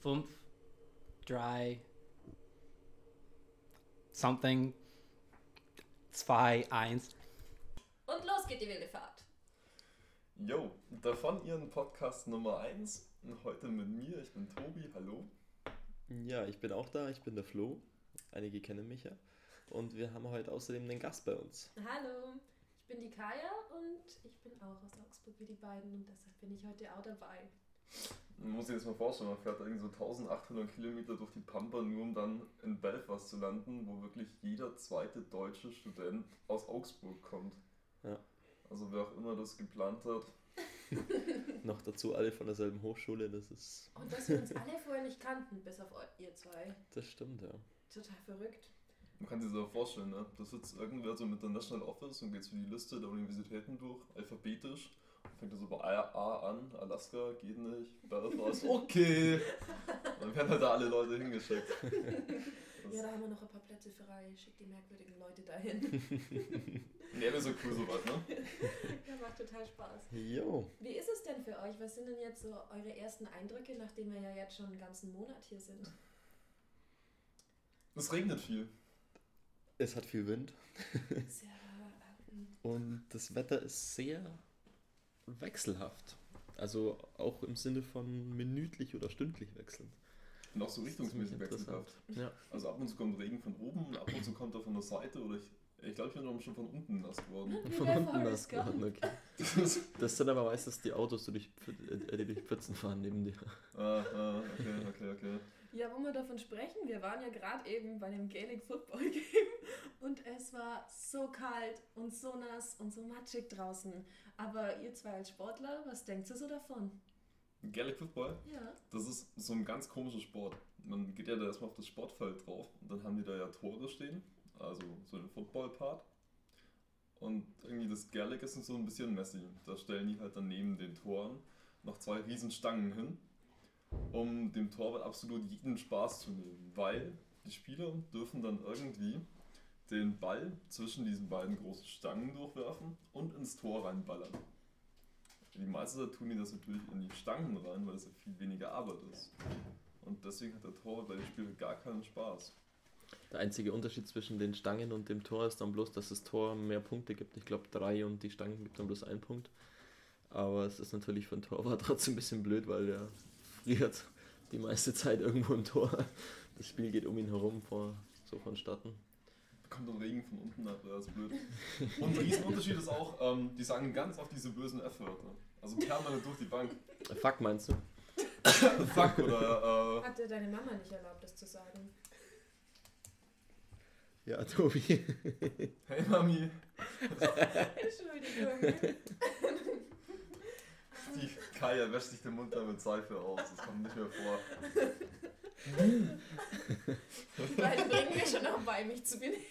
5, 3, something, 2, 1. Und los geht die wilde Fahrt. Jo, davon Ihren Podcast Nummer 1. Heute mit mir, ich bin Tobi, hallo. Ja, ich bin auch da, ich bin der Flo. Einige kennen mich ja. Und wir haben heute außerdem einen Gast bei uns. Hallo, ich bin die Kaya und ich bin auch aus Augsburg wie die beiden und deshalb bin ich heute auch dabei. Man muss sich das mal vorstellen, man fährt irgendwie so 1800 Kilometer durch die Pampa, nur um dann in Belfast zu landen, wo wirklich jeder zweite deutsche Student aus Augsburg kommt. Ja. Also wer auch immer das geplant hat. Noch dazu alle von derselben Hochschule, das ist... Und dass wir uns alle vorher nicht kannten, bis auf ihr zwei. Das stimmt, ja. Total verrückt. Man kann sich das auch vorstellen, ne? Da sitzt irgendwer so mit der National Office und geht so die Liste der Universitäten durch, alphabetisch. Fängt er so bei A an, Alaska, geht nicht, Belfast, okay. Dann werden halt da alle Leute hingeschickt. Ja, da haben wir noch ein paar Plätze frei. Schickt die merkwürdigen Leute dahin. Nee, das ist so cool sowas, ne? Ja, macht total Spaß. Jo. Wie ist es denn für euch? Was sind denn jetzt so eure ersten Eindrücke, nachdem wir ja jetzt schon einen ganzen Monat hier sind? Es regnet viel. Es hat viel Wind. Sehr, Und das Wetter ist sehr wechselhaft. Also auch im Sinne von minütlich oder stündlich wechselnd. Und auch so Das ist ziemlich richtungsmäßig interessant. wechselhaft. Ja. Also ab und zu kommt Regen von oben und ab und zu kommt er von der Seite oder ich glaube, ich bin auch schon von unten nass geworden. Wie Von bei unten Forrest nass geworden, Gump. okay. Das sind aber meistens die Autos, die durch Pfützen fahren neben dir. Okay. Ja, wo wir davon sprechen, wir waren ja gerade eben bei dem Gaelic Football Game und es war so kalt und so nass und so matschig draußen. Aber ihr zwei als Sportler, was denkt ihr so davon? Gaelic Football, Ja. das ist so ein ganz komischer Sport. Man geht ja da erstmal auf das Sportfeld drauf und dann haben die da ja Tore stehen, also so den Football-Part. Und irgendwie das Gaelic ist so ein bisschen messy. Da stellen die halt dann neben den Toren noch 2 riesen Stangen hin, um dem Torwart absolut jeden Spaß zu nehmen, weil die Spieler dürfen dann irgendwie den Ball zwischen diesen beiden großen Stangen durchwerfen und ins Tor reinballern. Die meisten tun die das natürlich in die Stangen rein, weil es ja viel weniger Arbeit ist. Und deswegen hat der Torwart bei den Spielen gar keinen Spaß. Der einzige Unterschied zwischen den Stangen und dem Tor ist dann bloß, dass das Tor mehr Punkte gibt. Ich glaube 3 und die Stangen gibt dann bloß 1 Punkt. Aber es ist natürlich für den Torwart trotzdem ein bisschen blöd, weil der friert die meiste Zeit irgendwo im Tor. Das Spiel geht um ihn herum so vonstatten. Kommt dann Regen von unten ab, das ist blöd. Und ein Riesenunterschied ist auch, die sagen ganz oft diese bösen F-Wörter. Also permanent durch die Bank. Fuck, meinst du? Fuck oder Hat dir deine Mama nicht erlaubt, das zu sagen? Ja, Tobi. hey Mami. Entschuldigung. Die Kaya wäscht sich den Mund dann mit Seife aus, das kommt nicht mehr vor. Die beiden bringen mir schon auch bei, mich zu benehmen.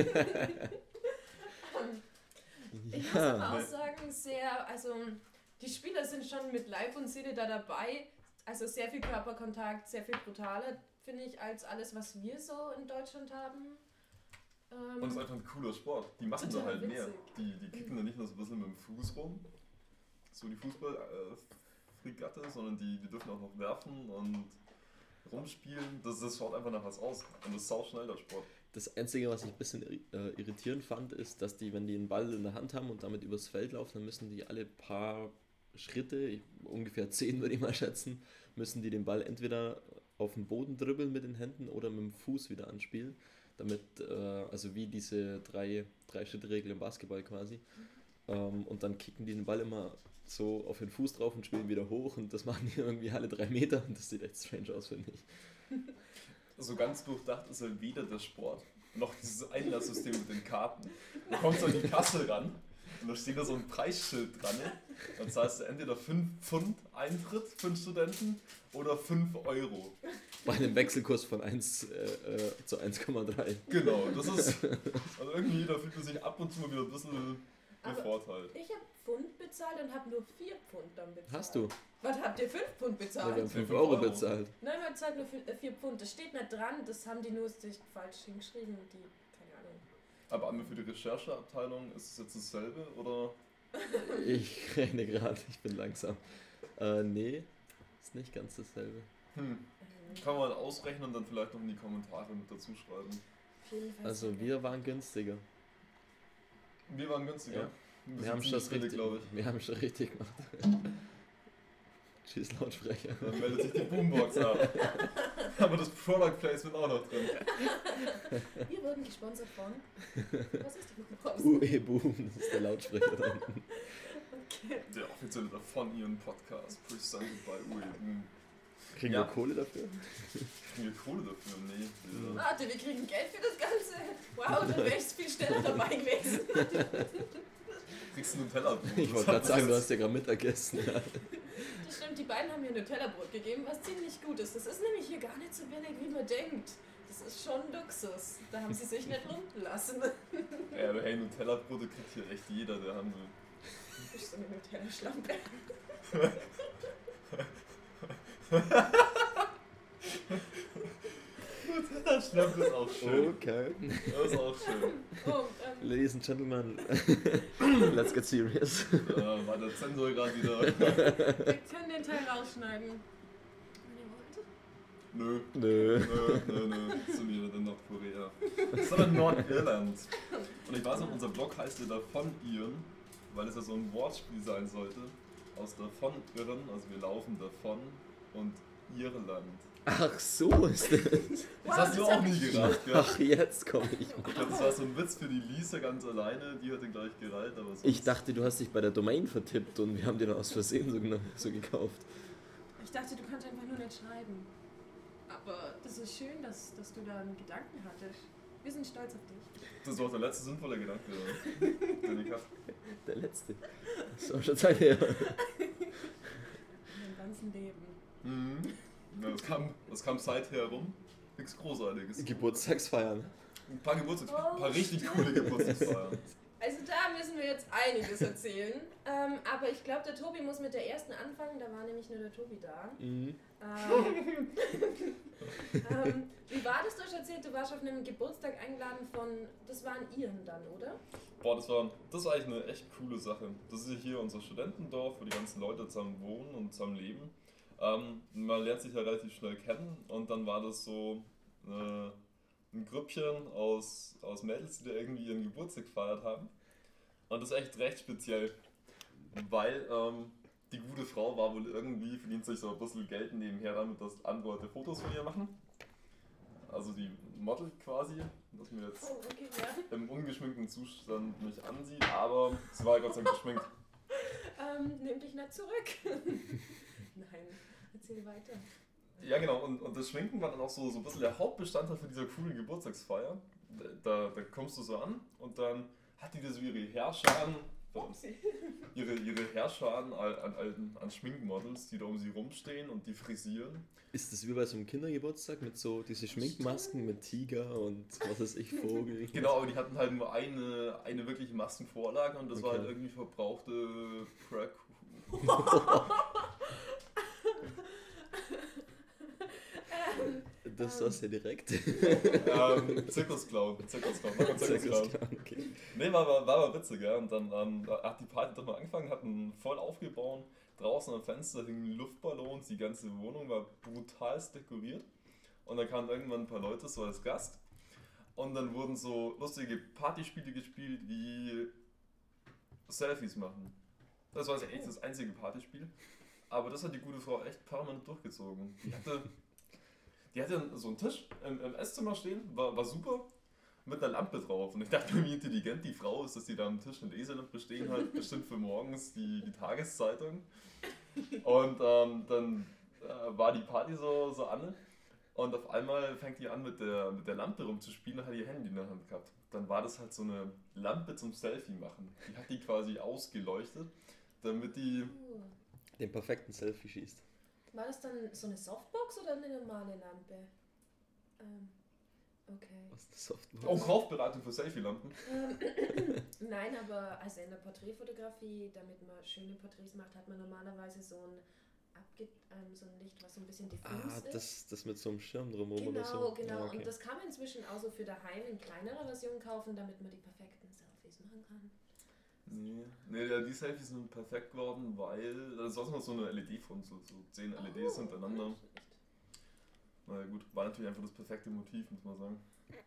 Ich muss aber auch sagen, also die Spieler sind schon mit Leib und Seele da dabei. Also sehr viel Körperkontakt, sehr viel brutaler, finde ich, als alles, was wir so in Deutschland haben. Und es ist einfach ein cooler Sport. Die machen da Total halt mehr. witzig. Die kicken da nicht nur so ein bisschen mit dem Fuß rum, so die Fußball-Fregatte, sondern die dürfen auch noch werfen und rumspielen. Das schaut einfach nach was aus. Und das ist sau schnell, der Sport. Das Einzige, was ich ein bisschen irritierend fand, ist, dass die, wenn die einen Ball in der Hand haben und damit übers Feld laufen, dann müssen die alle paar Schritte, ungefähr 10 würde ich mal schätzen, müssen die den Ball entweder auf den Boden dribbeln mit den Händen oder mit dem Fuß wieder anspielen. Damit, also wie diese 3-Schritt-Regel im Basketball quasi. Und dann kicken die den Ball immer so auf den Fuß drauf und spielen wieder hoch und das machen die irgendwie alle 3 Meter und das sieht echt strange aus, finde ich. So ganz durchdacht ist halt weder der Sport noch dieses Einlasssystem mit den Karten. Du kommst an die Kasse ran und da steht da so ein Preisschild dran. Das heißt entweder 5 Pfund Eintritt für einen Studenten oder 5 Euro. Bei einem Wechselkurs von 1 zu 1,3. Genau, das ist. Also irgendwie, da fühlt man sich ab und zu mal wieder ein bisschen bevorteilt. Ich habe Pfund bezahlt und habe nur 4 Pfund dann bezahlt. Hast du? Was habt ihr 5 Pfund Ja, bezahlt? wir haben 5 5 Euro Euro. bezahlt. Nein, man zahlt nur 4 Pfund. Das steht nicht dran, das haben die nur sich falsch hingeschrieben. Keine Ahnung. Aber einmal für die Rechercheabteilung ist es jetzt dasselbe oder? Ich rechne gerade, ich bin langsam. Nee, ist nicht ganz dasselbe. Kann man ausrechnen und dann vielleicht noch in die Kommentare mit dazu schreiben. Auf jeden Fall Also sehr wir waren günstiger. Wir waren günstiger. Ja. Ein Wir bisschen haben ziemlich schon billig, richtig, glaube ich. wir haben schon richtig gemacht. Tschüss, Lautsprecher. Dann meldet sich die Boombox ab. Aber das Product Placement auch noch drin. Wir wurden gesponsert von. Was ist die Boombox? UE Boom, das ist der Lautsprecher da unten. Okay. Der offizielle von ihren Podcast, presented by UE Boom. Kriegen Ja. wir Kohle dafür? Kriegen wir Kohle dafür? Nee. Wir- Warte, wir kriegen Geld für das Ganze. Wow, dann wäre ich viel schneller dabei gewesen. Kriegst du ein Nutella-Brot? Ich wollte gerade sagen, du hast ja gerade Mittagessen. Ja. Das stimmt, die beiden haben mir Nutella-Brot gegeben, was ziemlich gut ist. Das ist nämlich hier gar nicht so billig, wie man denkt. Das ist schon Luxus. Da haben sie sich nicht lumpen lassen. Ja, aber hey, Nutella-Brote kriegt hier echt jeder, der haben will. Du bist so eine Nutella-Schlampe. Nutella-Schlampe ist auch schön. Okay. Das ist auch schön. Oh, Ladies and Gentlemen, let's get serious. Da war der Zensor gerade wieder. wir können den Teil rausschneiden. Wenn ihr wollt. Nö. Nö. Nö. Zu mir in Nordkorea. Sondern Nordirland. Und ich weiß noch, unser Blog heißt ja davon Iren, weil es ja so ein Wortspiel sein sollte. Aus davon irren, also wir laufen davon und Irland. Ach so ist das. Das hast du auch nie gedacht, gell? Ach, jetzt komme ich. Ich glaube, das war so ein Witz für die Lisa ganz alleine, die hatte gleich gereiht, aber sonst... Ich dachte, du hast dich bei der Domain vertippt und wir haben den aus Versehen so gekauft. Ich dachte, du kannst einfach nur nicht schreiben. Aber das ist schön, dass du da einen Gedanken hattest. Wir sind stolz auf dich. Das war auch der letzte sinnvolle Gedanke, den ich hatte. Der letzte. Das ist auch schon Zeit her. In deinem ganzen Leben. Mhm. Ja, das kam seither rum. Nichts Großartiges. Geburtstagsfeiern. Ein paar ein paar richtig coole Geburtstagsfeiern. Also da müssen wir jetzt einiges erzählen. Aber ich glaube, der Tobi muss mit der ersten anfangen. Da war nämlich nur der Tobi da. Mhm. Wie war das? Du hast erzählt, du warst auf einem Geburtstag eingeladen von... Das waren Iren dann, oder? Boah, das war eigentlich eine echt coole Sache. Das ist ja hier unser Studentendorf, wo die ganzen Leute zusammen wohnen und zusammen leben. Man lernt sich ja relativ schnell kennen und dann war das so ein Grüppchen aus Mädels, die da irgendwie ihren Geburtstag gefeiert haben. Und das ist echt recht speziell, weil die gute Frau war wohl irgendwie, verdient sich so ein bisschen Geld nebenher damit, dass andere Leute Fotos von ihr machen. Also die Model quasi, dass mir jetzt Oh, okay, ja. im ungeschminkten Zustand mich ansieht, aber sie war Gott sei Dank geschminkt. Nimm dich nicht zurück. Nein, erzähl weiter. Ja genau, und das Schminken war dann auch so ein bisschen der Hauptbestandteil für dieser coolen Geburtstagsfeier. Da kommst du so an und dann hat die da so ihre Heerscharen, ihre Heerscharen an Schminkmodels, die da um sie rumstehen und die frisieren. Ist das wie bei so einem Kindergeburtstag mit so diese Schminkmasken mit Tiger und was weiß ich, Vogel? Genau, aber die hatten halt nur eine wirkliche Maskenvorlage und das war Okay. halt irgendwie verbrauchte Crack. Das war's ja direkt. Zirkusclown. Noch ein Zirkusclown. Okay. Nee, war aber witzig, ja. Und dann hat die Party doch mal angefangen, hatten voll aufgebaut. Draußen am Fenster hingen Luftballons, die ganze Wohnung war brutalst dekoriert. Und dann kamen irgendwann ein paar Leute so als Gast. Und dann wurden so lustige Partyspiele gespielt wie Selfies machen. Das war echt das einzige Partyspiel. Aber das hat die gute Frau echt permanent durchgezogen. Die hatte so einen Tisch im Esszimmer stehen, war super, mit einer Lampe drauf. Und ich dachte mir, wie intelligent die Frau ist, dass die da am Tisch eine Leselampe stehen hat, bestimmt für morgens die Tageszeitung. Und dann war die Party so an. Und auf einmal fängt die an mit der Lampe rumzuspielen und hat ihr Handy in der Hand gehabt. Dann war das halt so eine Lampe zum Selfie machen. Die hat die quasi ausgeleuchtet, damit die... Den perfekten Selfie schießt. War das dann so eine Softbox oder eine normale Lampe? Okay. Was ist eine Softbox? Oh, Kaufberatung für Selfie-Lampen. Nein, aber also in der Porträtfotografie, damit man schöne Porträts macht, hat man normalerweise so ein Licht, was so ein bisschen diffus ist. Das mit so einem Schirm drumherum oder so? Genau. Ja, okay. Und das kann man inzwischen auch so für daheim in kleinerer Version kaufen, damit man die perfekten Selfies machen kann. Nee, die Selfies sind perfekt geworden, weil das war noch so eine LED-Front, so 10 LEDs hintereinander. naja gut, war natürlich einfach das perfekte Motiv, muss man sagen.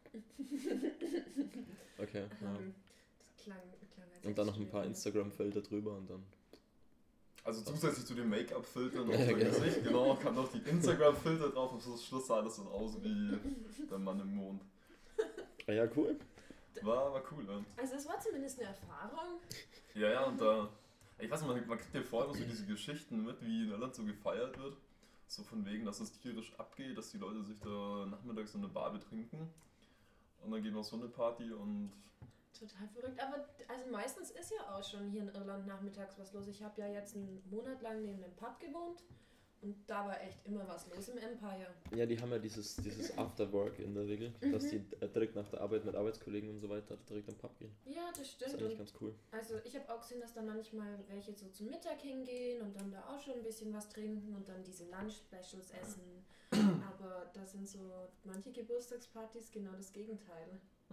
Okay, ja. Das klang als Und dann noch ein echt paar schwierig. Instagram-Filter drüber und dann... Also zusätzlich zu den Make-up-Filtern auf Ja, dem genau. Gesicht, genau, kam noch die Instagram-Filter drauf und zum Schluss sah das dann aus wie der Mann im Mond. Ah ja, cool. War cool, ja. Also es war zumindest eine Erfahrung. Ja, und da, ich weiß nicht, man kriegt ja vorher immer so diese Geschichten mit, wie in Irland so gefeiert wird. So von wegen, dass es tierisch abgeht, dass die Leute sich da nachmittags in eine Bar betrinken. Und dann geht noch so eine Party und Total verrückt. Aber also meistens ist ja auch schon hier in Irland nachmittags was los. Ich habe ja jetzt einen Monat lang neben einem Pub gewohnt und da war echt immer was los im Empire. Ja, die haben ja dieses Afterwork in der Regel, dass die direkt nach der Arbeit mit Arbeitskollegen und so weiter direkt am Pub gehen. Ja, das Das ist stimmt. eigentlich Und ganz cool. also ich habe auch gesehen, dass da manchmal welche so zum Mittag hingehen und dann da auch schon ein bisschen was trinken und dann diese Lunch-Specials essen. Aber da sind so manche Geburtstagspartys genau das Gegenteil.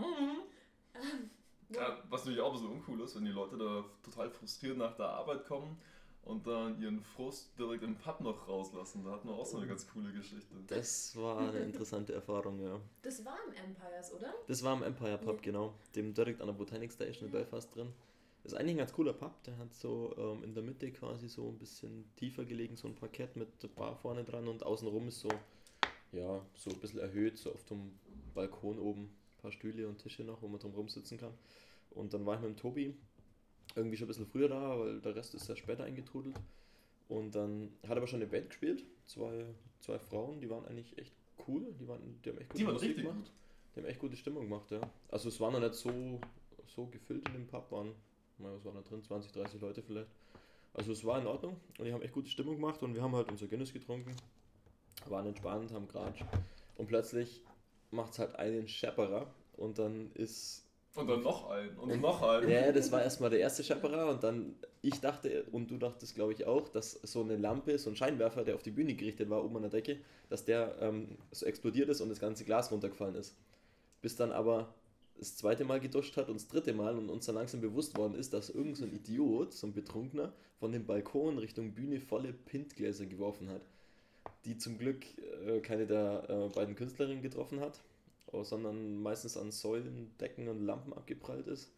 ja, was natürlich auch ein bisschen uncool ist, wenn die Leute da total frustriert nach der Arbeit kommen und dann ihren Frust direkt im Pub noch rauslassen. Da hatten wir auch so eine ganz coole Geschichte. Das war eine interessante Erfahrung, ja. Das war im Empires, oder? Das war im Empire Pub, Ja. genau. Dem direkt an der Botanic Station in Belfast drin. Ist eigentlich ein ganz cooler Pub, der hat so in der Mitte quasi so ein bisschen tiefer gelegen, so ein Parkett mit Bar vorne dran und außenrum ist so, ja, so ein bisschen erhöht, so auf dem Balkon oben ein paar Stühle und Tische noch, wo man drum sitzen kann. Und dann war ich mit dem Tobi irgendwie schon ein bisschen früher da, weil der Rest ist sehr später eingetrudelt. Und dann hat er aber schon eine Band gespielt, zwei Frauen, die waren eigentlich echt cool, die haben echt gute Die waren Musik richtig gemacht. gut. Die haben echt gute Stimmung gemacht, ja. Also es war noch nicht so gefüllt in dem Pub, waren, was waren da drin, 20, 30 Leute vielleicht. Also es war in Ordnung und die haben echt gute Stimmung gemacht und wir haben halt unser Guinness getrunken, waren entspannt, haben geratscht und plötzlich macht es halt einen Schepperer und dann ist... Und dann noch einen und noch einen. Ja, das war erstmal der erste Schepperer und dann, ich dachte und du dachtest glaube ich auch, dass so eine Lampe, so ein Scheinwerfer, der auf die Bühne gerichtet war, oben an der Decke, dass der so explodiert ist und das ganze Glas runtergefallen ist. Bis dann aber das zweite Mal geduscht hat und das dritte Mal und uns dann langsam bewusst worden ist, dass irgend so ein Idiot, so ein Betrunkener, von dem Balkon Richtung Bühne volle Pintgläser geworfen hat, die zum Glück keine der beiden Künstlerinnen getroffen hat, sondern meistens an Säulen, Decken und Lampen abgeprallt ist.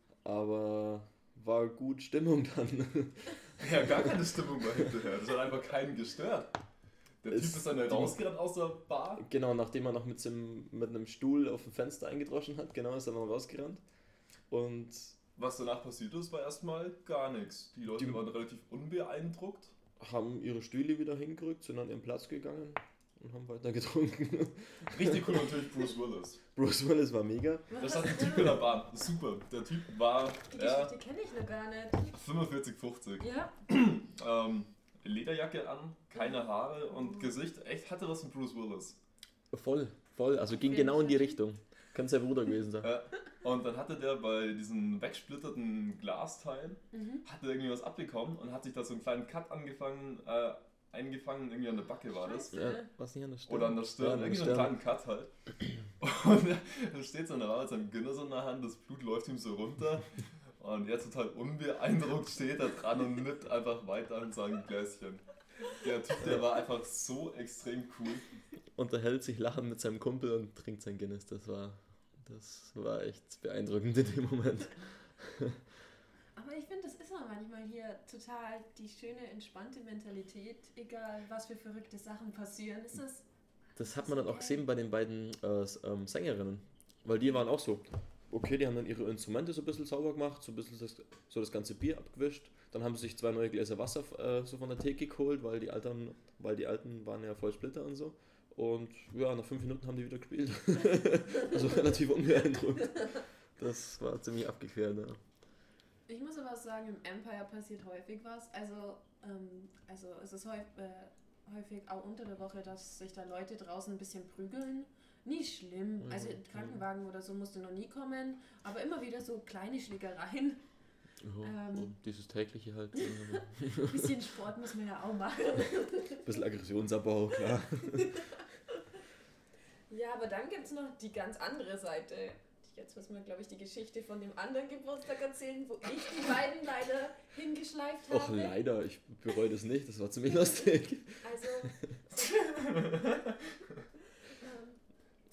Aber war gut Stimmung dann. Ja, gar keine Stimmung mehr hinterher. Das hat einfach keinen gestört. Der Typ ist dann rausgerannt aus der Bar. Genau, nachdem er noch mit einem Stuhl auf dem Fenster eingedroschen hat, genau, ist er dann rausgerannt. Und Was danach passiert ist, war erstmal gar nichts. Die Leute Die- waren relativ unbeeindruckt. haben ihre Stühle wieder hingerückt, sind an ihren Platz gegangen und haben weiter getrunken. Richtig cool natürlich Bruce Willis. Bruce Willis war mega. Das hat ein Typ in der Bahn. Super. Der Typ war Die ja, Geschichte kenne ich noch gar nicht. 45, 50. Ja, Lederjacke an, keine Haare und Gesicht. Echt hatte was mit Bruce Willis. Voll, also ging jeden genau in die Fall. Richtung. Könnte sein Bruder gewesen sein. Und dann hatte der bei diesen wegsplitterten Glasteilen, hatte irgendwie was abbekommen und hat sich da so einen kleinen Cut eingefangen, irgendwie an der Backe war das. Scheiße. Ja, was nicht an der Stirn. Oder an der Stirn, Ja, an der irgendwie so einen Stirn. kleinen Cut halt. Und dann steht so eine Frau mit seinem Guinness in der Hand, das Blut läuft ihm so runter. Und er total unbeeindruckt steht da dran und nippt einfach weiter an seinem Gläschen. Der Typ, der war einfach so extrem cool. Unterhält sich lachend mit seinem Kumpel und trinkt sein Guinness. Das war echt beeindruckend in dem Moment. aber ich finde, das ist auch manchmal hier total die schöne, entspannte Mentalität, egal was für verrückte Sachen passieren. Ist das... Das hat man dann auch gesehen bei den beiden Sängerinnen. Weil die waren auch so, okay, die haben dann ihre Instrumente so ein bisschen sauber gemacht, so ein bisschen das ganze Bier abgewischt. Dann haben sie sich 2 neue Gläser Wasser so von der Theke geholt, weil die Alten waren ja voll Splitter und so. Und ja, nach 5 Minuten haben die wieder gespielt. Also relativ unbeeindruckt. Das war ziemlich abgeklärt, ja. Ich muss aber sagen, im Empire passiert häufig was. Also es ist häufig auch unter der Woche, dass sich da Leute draußen ein bisschen prügeln. Nie schlimm. Also Mhm. Krankenwagen oder so musste noch nie kommen. Aber immer wieder so kleine Schlägereien. Ja, Ähm. und dieses tägliche halt. Ein bisschen Sport muss man ja auch machen. Ein bisschen Aggressionsabbau, klar. Ja, aber dann gibt es noch die ganz andere Seite. Jetzt müssen wir, glaube ich, die Geschichte von dem anderen Geburtstag erzählen, wo ich die beiden leider hingeschleift habe. Och, leider, ich bereue das nicht, das war ziemlich lustig. Also,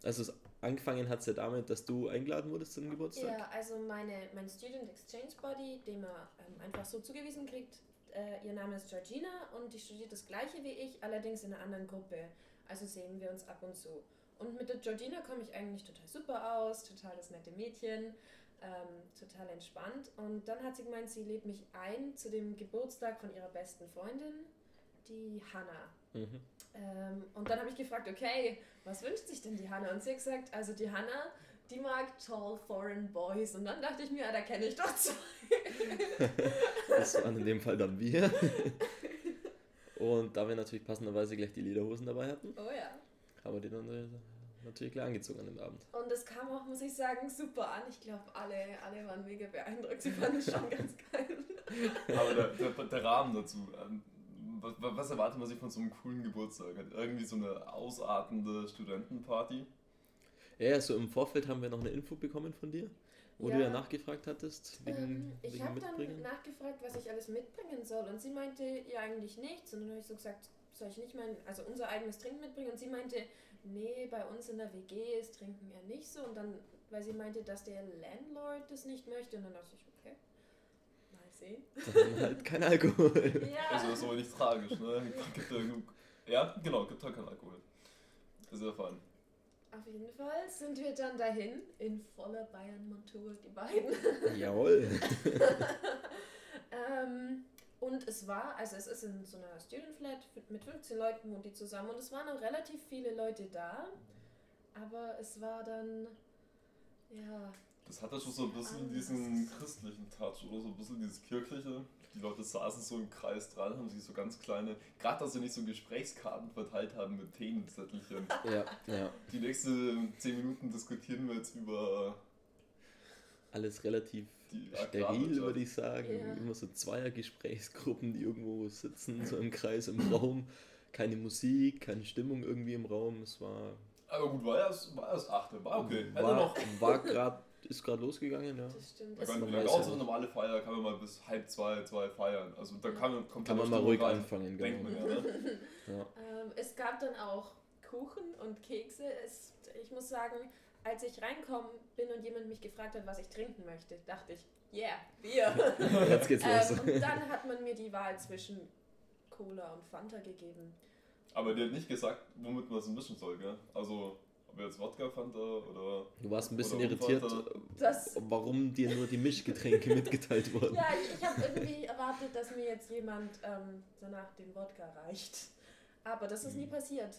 Also angefangen hat es ja damit, dass du eingeladen wurdest zum Geburtstag. Ja, also mein Student Exchange Buddy, den man einfach so zugewiesen kriegt, ihr Name ist Georgina und die studiert das gleiche wie ich, allerdings in einer anderen Gruppe. Also sehen wir uns ab und zu. Und mit der Georgina komme ich eigentlich total super aus, total das nette Mädchen, total entspannt. Und dann hat sie gemeint, sie lädt mich ein zu dem Geburtstag von ihrer besten Freundin, die Hannah. Mhm. Und dann habe ich gefragt, okay, was wünscht sich denn die Hannah? Und sie hat gesagt, also die Hannah, die mag tall foreign boys. Und dann dachte ich mir, da kenne ich doch zwei. Das waren in dem Fall dann wir. Und da wir natürlich passenderweise gleich die Lederhosen dabei hatten, Oh ja. haben wir die dann natürlich gleich angezogen an dem Abend. Und es kam auch, muss ich sagen, super an. Ich glaube, alle waren mega beeindruckt. Sie fanden es schon ganz geil. Aber der Rahmen dazu, was erwartet man sich von so einem coolen Geburtstag? Halt irgendwie so eine ausartende Studentenparty? Ja, so im Vorfeld haben wir noch eine Info bekommen von dir, wo Ja. du ja nachgefragt hattest, Ich wegen habe dann Mitbringen. nachgefragt, was ich alles mitbringen soll. Und sie meinte, ja eigentlich nichts. Und dann habe ich so gesagt, soll ich nicht unser eigenes Trinken mitbringen? Und sie meinte, nee, bei uns in der WG ist Trinken eher nicht so. Und dann, weil sie meinte, dass der Landlord das nicht möchte. Und dann dachte ich, okay, mal sehen. Dann halt kein Alkohol. Ja. Also das ist aber nicht tragisch, ne? Gibt ja genug. Ja, genau, gibt halt keinen Alkohol. Das ist ja fein. Auf jeden Fall sind wir dann dahin, in voller Bayern-Montur, die beiden. Jawohl. Und es ist in so einer Student Flat mit 15 Leuten wohnen die zusammen und es waren auch relativ viele Leute da, aber es war dann, ja, Das hat ja schon so ein bisschen diesen christlichen Touch oder so ein bisschen dieses kirchliche. Die Leute saßen so im Kreis dran, haben sich so ganz kleine, gerade dass sie nicht so Gesprächskarten verteilt haben mit Themenzettelchen. Ja. Die nächsten 10 Minuten diskutieren wir jetzt über Alles relativ die steril, Agrarwirtschaft. würde ich sagen. Ja. Immer so Zweiergesprächsgruppen, die irgendwo sitzen, so im Kreis im Raum. Keine Musik, keine Stimmung irgendwie im Raum. Es war. Aber gut, war erst 8, war okay. Hätte Ist gerade losgegangen, ja. das stimmt. Man Es, kann, man wie weiß lange ja dauert so eine nicht. normale Feier? Kann man mal bis 1:30, 2 feiern. Also da kommt Kann ja man mal Stimmung ruhig rein. anfangen, Denkt genau. man ja, ne? Ja. es gab dann auch Kuchen und Kekse. Ich muss sagen, als ich reinkommen bin und jemand mich gefragt hat, was ich trinken möchte, dachte ich, yeah, Bier. Jetzt geht's los. Und dann hat man mir die Wahl zwischen Cola und Fanta gegeben. Aber der hat nicht gesagt, womit man es mischen soll, gell? Also, ob jetzt Wodka, Fanta oder... Du warst ein bisschen Oder irritiert, Das- warum dir nur die Mischgetränke mitgeteilt wurden. Ja, ich habe irgendwie erwartet, dass mir jetzt jemand danach den Wodka reicht. Aber das ist nie passiert.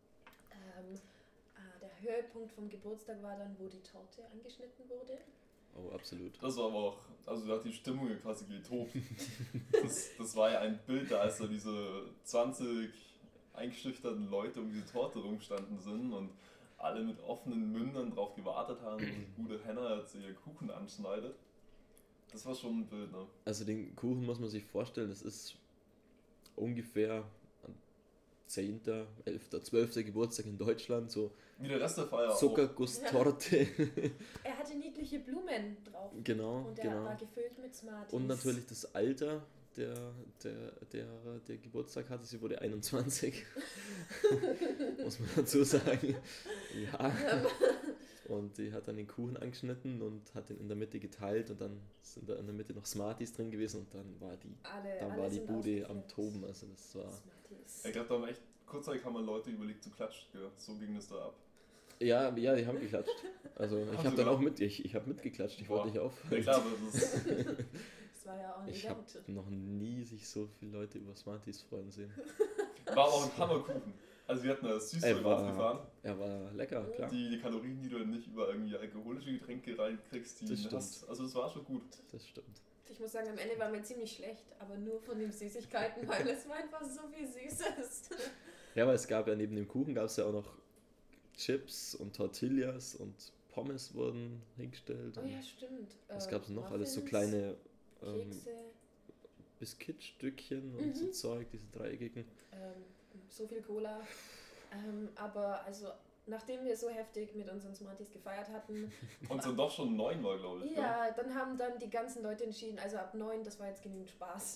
Der Höhepunkt vom Geburtstag war dann, wo die Torte angeschnitten wurde. Oh, absolut. Das war aber auch... Also da hat die Stimmung ja quasi getobt. Das war ja ein Bild, da als da diese 20 eingeschüchterten Leute um diese Torte rumgestanden sind und alle mit offenen Mündern drauf gewartet haben, dass die gute Hannah jetzt ihr Kuchen anschneidet. Das war schon ein Bild, ne? Also den Kuchen muss man sich vorstellen, das ist ungefähr 10., 11., 12. Geburtstag in Deutschland, so Wie der Rest der Feier Zuckergusstorte. Er hatte niedliche Blumen drauf. Genau, Und er genau. war gefüllt mit Smarties. Und natürlich das Alter, der Geburtstag hatte. Sie wurde 21, muss man dazu sagen. Ja. Und die hat dann den Kuchen angeschnitten und hat ihn in der Mitte geteilt und dann sind da in der Mitte noch Smarties drin gewesen und dann war die Alle sind Bude ausgeflippt. am Toben. Also das war. Smarties. Ich glaube, da haben echt kurzzeitig haben Leute überlegt zu klatschen, gell? So ging das da ab. Ja, die haben geklatscht. Also ich Haben habe sie dann da? auch ich habe mitgeklatscht, ich wollte nicht Ja aufhören. klar, aber das ist... Das war ja auch ein Ich habe Event. noch nie sich so viele Leute über Smarties freuen sehen. War aber auch ein Hammerkuchen. Also wir hatten da Süßzeug aufgefahren. Er war lecker, klar. Die Kalorien, die du nicht über irgendwie alkoholische Getränke reinkriegst, die Das stimmt. hast. Also das war schon gut. Das stimmt. Ich muss sagen, am Ende war mir ziemlich schlecht, aber nur von den Süßigkeiten, weil es war einfach so viel Süßes. Ja, weil es gab ja neben dem Kuchen gab es ja auch noch Chips und Tortillas und Pommes wurden hingestellt. Oh und ja, stimmt. was gab es noch? Alles so Muffins, kleine Kekse, Biskuitstückchen und so Zeug, diese dreieckigen. so viel Cola. Aber also, nachdem wir so heftig mit unseren Smarties gefeiert hatten, Und dann doch schon 9 war, glaube ich. ja, dann haben dann die ganzen Leute entschieden, also ab 9, das war jetzt genügend Spaß. Jetzt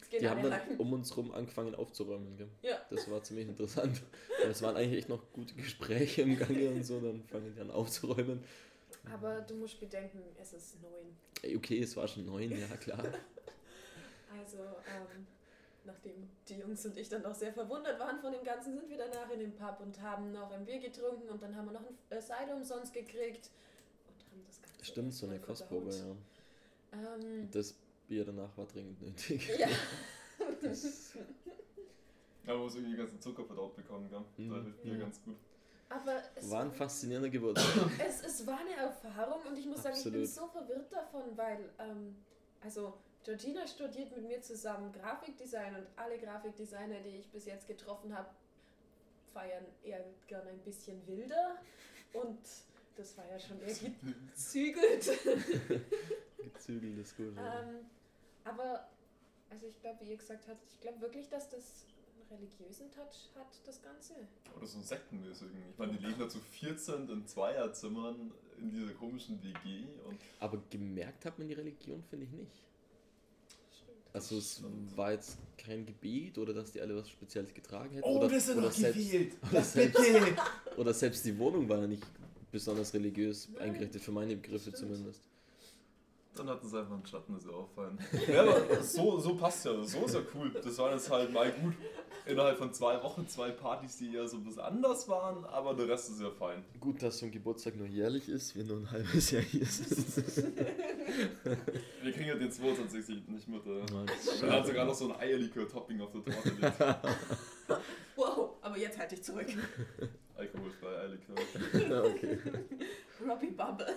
Gehen Die haben alle dann heim. um uns rum angefangen aufzuräumen. Gell? Ja. Das war ziemlich interessant. Es waren eigentlich echt noch gute Gespräche im Gange und so, dann fangen die an aufzuräumen. Aber du musst bedenken, es ist 9. Ey, okay, es war schon 9, ja klar. Also, nachdem die Jungs und ich dann auch sehr verwundert waren von dem Ganzen, sind wir danach in den Pub und haben noch ein Bier getrunken und dann haben wir noch ein Cider umsonst gekriegt und haben das Ganze Stimmt, so eine erstmal Kostprobe, verdaut. ja. Das Bier danach war dringend nötig. Ja. Das, Ja, man muss irgendwie den ganzen Zucker verdaut bekommen, gell? Da Mhm. hilft Bier Ja. ganz gut. Aber es war ein faszinierender Geburtstag. Es war eine Erfahrung und ich muss sagen, ich bin Absolut. so verwirrt davon, weil, also Georgina studiert mit mir zusammen Grafikdesign und alle Grafikdesigner, die ich bis jetzt getroffen habe, feiern eher gerne ein bisschen wilder und das war ja schon eher gezügelt. Gezügelt ist gut. Ja. Aber, also ich glaube, wie ihr gesagt habt, ich glaube wirklich, dass das einen religiösen Touch hat, das Ganze. Oder so ein sektenmäßigen. Ich meine, die leben da zu 14 in Zweierzimmern in dieser komischen WG und Aber gemerkt hat man die Religion, finde ich nicht. Stimmt. Also es war jetzt kein Gebet oder dass die alle was Spezielles getragen hätten. oh, oder, das ist oder noch gewählt! oder selbst, oder selbst die Wohnung war ja nicht besonders religiös Nein. eingerichtet, für meine Begriffe Stimmt. zumindest. Dann hatten sie einfach einen Schatten, dass sie auffallen. Ja, aber so passt ja. So ist ja cool. Das war jetzt halt mal gut. Innerhalb von 2 Wochen 2 Partys, die eher so ein bisschen anders waren, aber der Rest ist ja fein. Gut, dass so ein Geburtstag nur jährlich ist, wir nur ein halbes Jahr hier sind. Wir kriegen ja den 22. nicht mit. Mann, Und dann sogar noch so ein Eierlikör-Topping auf der Torte liegt. Wow, aber jetzt halte ich zurück. Alkoholfrei Eierlikör. Ja, okay. Robbie Bubble.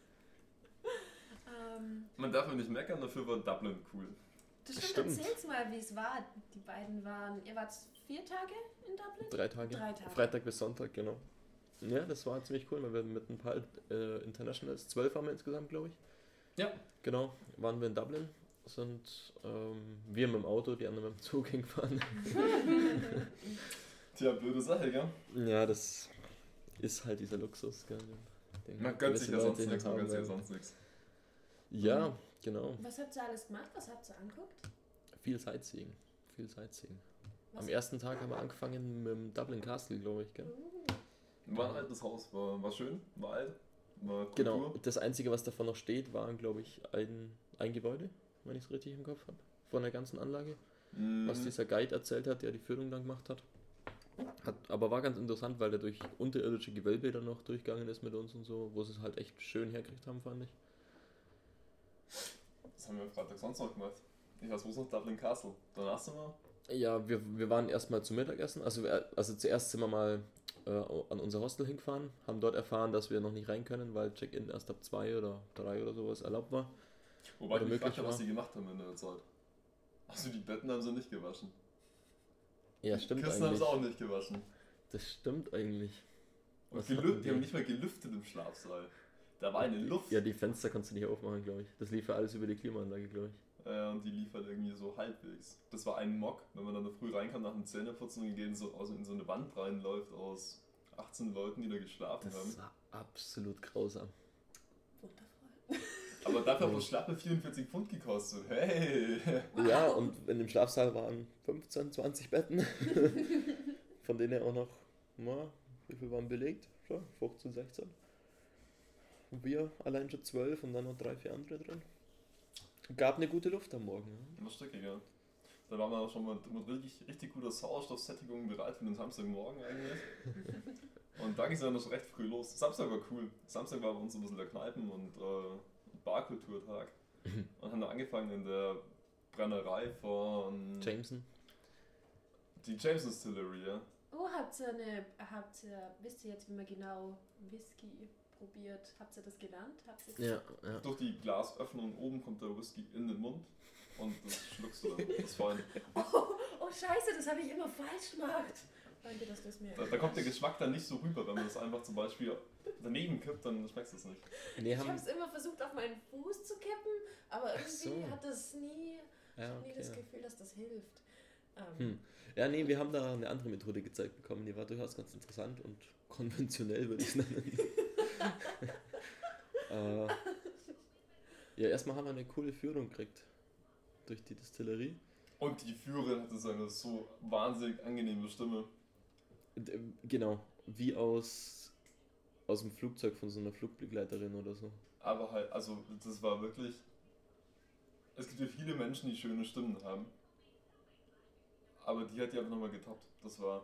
Man darf ja nicht meckern, dafür war Dublin cool. Das Stimmt. Erzähl's mal, wie es war. Die beiden waren, ihr wart 4 Tage in Dublin? 3 Tage. 3 Tage. Freitag bis Sonntag, genau. Ja, das war ziemlich cool, weil wir mit ein paar Internationals, 12 haben wir insgesamt, glaube ich. Ja. Genau, waren wir in Dublin, sind wir mit dem Auto, die anderen mit dem Zug hingefahren. Tja, blöde Sache, gell? Ja, das ist halt dieser Luxus, gell? Den Man gönnt sich gewisse ja Leute sonst nichts, man haben gönnt sich ja wollen. sonst nichts. Ja, genau. Was habt ihr alles gemacht? Was habt ihr angeguckt? Viel Sightseeing. Viel Sightseeing. Was? Am ersten Tag haben wir angefangen mit dem Dublin Castle, glaube ich, gell? War ein altes Haus, war schön, war alt, war Kultur. Genau, das Einzige, was davon noch steht, war, glaube ich, ein Gebäude, wenn ich es richtig im Kopf habe, von der ganzen Anlage, was dieser Guide erzählt hat, der die Führung dann gemacht hat. Aber war ganz interessant, weil der durch unterirdische Gewölbe dann noch durchgegangen ist mit uns und so, wo sie es halt echt schön hergekriegt haben, fand ich. Was haben wir am Freitag sonst noch gemacht? Ich weiß, wo ist noch Dublin Castle? Danach sind wir. Ja, wir waren erstmal zum Mittagessen, also zuerst sind wir mal an unser Hostel hingefahren, haben dort erfahren, dass wir noch nicht rein können, weil Check-in erst ab 2 oder 3 oder sowas erlaubt war. Wobei Oder ich mich möglich fragte, was war. sie gemacht haben in der Zeit. Also die Betten haben sie nicht gewaschen. Ja, stimmt Kisten haben eigentlich. sie auch nicht gewaschen. Das stimmt eigentlich. Und Was machen die haben die? nicht mal gelüftet im Schlafsaal. Da war eine Luft. Ja, die Fenster kannst du nicht aufmachen, glaube ich. Das lief ja alles über die Klimaanlage, glaube ich. Und die lief halt irgendwie so halbwegs. Das war ein Mock, wenn man dann da früh reinkam nach dem Zähneputzen und in so eine Wand reinläuft aus 18 Leuten, die da geschlafen haben. Das war absolut grausam. Wundervoll. Aber dafür hat das Schlappe 44 Pfund gekostet. Hey! Ja, und in dem Schlafsaal waren 15, 20 Betten. Von denen ja auch noch, wie viel waren belegt? Schon 15, 16. Und wir allein schon 12 und dann noch 3, 4 andere drin. Gab eine gute Luft am Morgen. Ja. Immer stückiger. Da waren wir auch schon mit richtig guter Sauerstoffsättigung bereit für den Samstagmorgen eigentlich. Und da ging es dann noch recht früh los. Samstag war cool. Samstag war bei uns ein bisschen der Kneipen- und Barkulturtag. Und haben dann angefangen in der Brennerei von Jameson. die Jameson Distillery, ja. Oh, wisst ihr jetzt, wie man genau Whisky probiert? Habt ihr das gelernt? Ja, ja. Durch die Glasöffnung oben kommt der Whisky in den Mund und das schluckst du dann. Das ist fein. Oh Scheiße, das habe ich immer falsch gemacht. Danke, dass du es mir Da kommt der Geschmack dann nicht so rüber, wenn man das einfach zum Beispiel daneben kippt, dann schmeckst du es nicht. Nee, Ich habe haben, es immer versucht, auf meinen Fuß zu kippen, aber irgendwie so. hat das nie, ich ja, hab nie das okay. Gefühl, dass das hilft. Ja, nee, wir haben da eine andere Methode gezeigt bekommen, die war durchaus ganz interessant und konventionell, würde ich es nennen. Ja, erstmal haben wir eine coole Führung gekriegt durch die Distillerie. Und die Führerin hatte so eine so wahnsinnig angenehme Stimme. Genau, wie aus dem Flugzeug von so einer Flugbegleiterin oder so. Aber halt, also das war wirklich... Es gibt ja viele Menschen, die schöne Stimmen haben. Aber die hat die einfach nochmal getoppt. Das war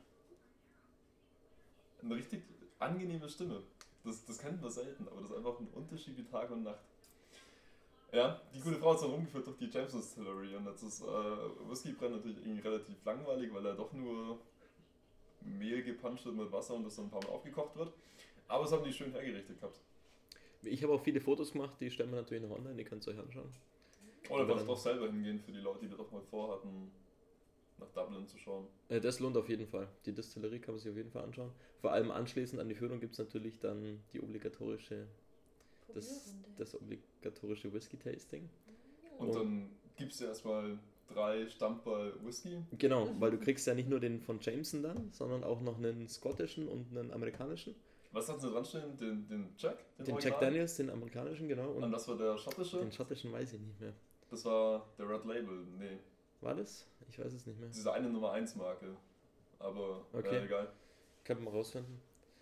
eine richtig angenehme Stimme. Das kennt man selten, aber das ist einfach ein Unterschied wie Tag und Nacht. Ja, die gute Frau hat dann rumgeführt durch die Jameson Distillery und jetzt ist Whiskybrenn natürlich irgendwie relativ langweilig, weil er doch nur Mehl gepanscht wird mit Wasser und das dann ein paar Mal aufgekocht wird. Aber es haben die schön hergerichtet gehabt. Ich habe auch viele Fotos gemacht, die stellen wir natürlich noch online, die könnt ihr euch anschauen. Oder vielleicht doch selber hingehen für die Leute, die da doch mal vorhatten, nach Dublin zu schauen. Das lohnt auf jeden Fall. Die Distillerie kann man sich auf jeden Fall anschauen. Vor allem anschließend an die Führung gibt es natürlich dann die obligatorische, das obligatorische Whisky-Tasting. Und dann gibt es ja erstmal 3 Stammball Whisky. Genau, weil du kriegst ja nicht nur den von Jameson dann, sondern auch noch einen schottischen und einen amerikanischen. Was hat sie dran stehen? Den Jack? Den Original? Jack Daniels, den amerikanischen, genau. Und das war der schottische? Den schottischen weiß ich nicht mehr. Das war der Red Label, nee. War das? Ich weiß es nicht mehr. Diese eine Nummer 1 Marke. Aber Okay. egal. Kann man rausfinden.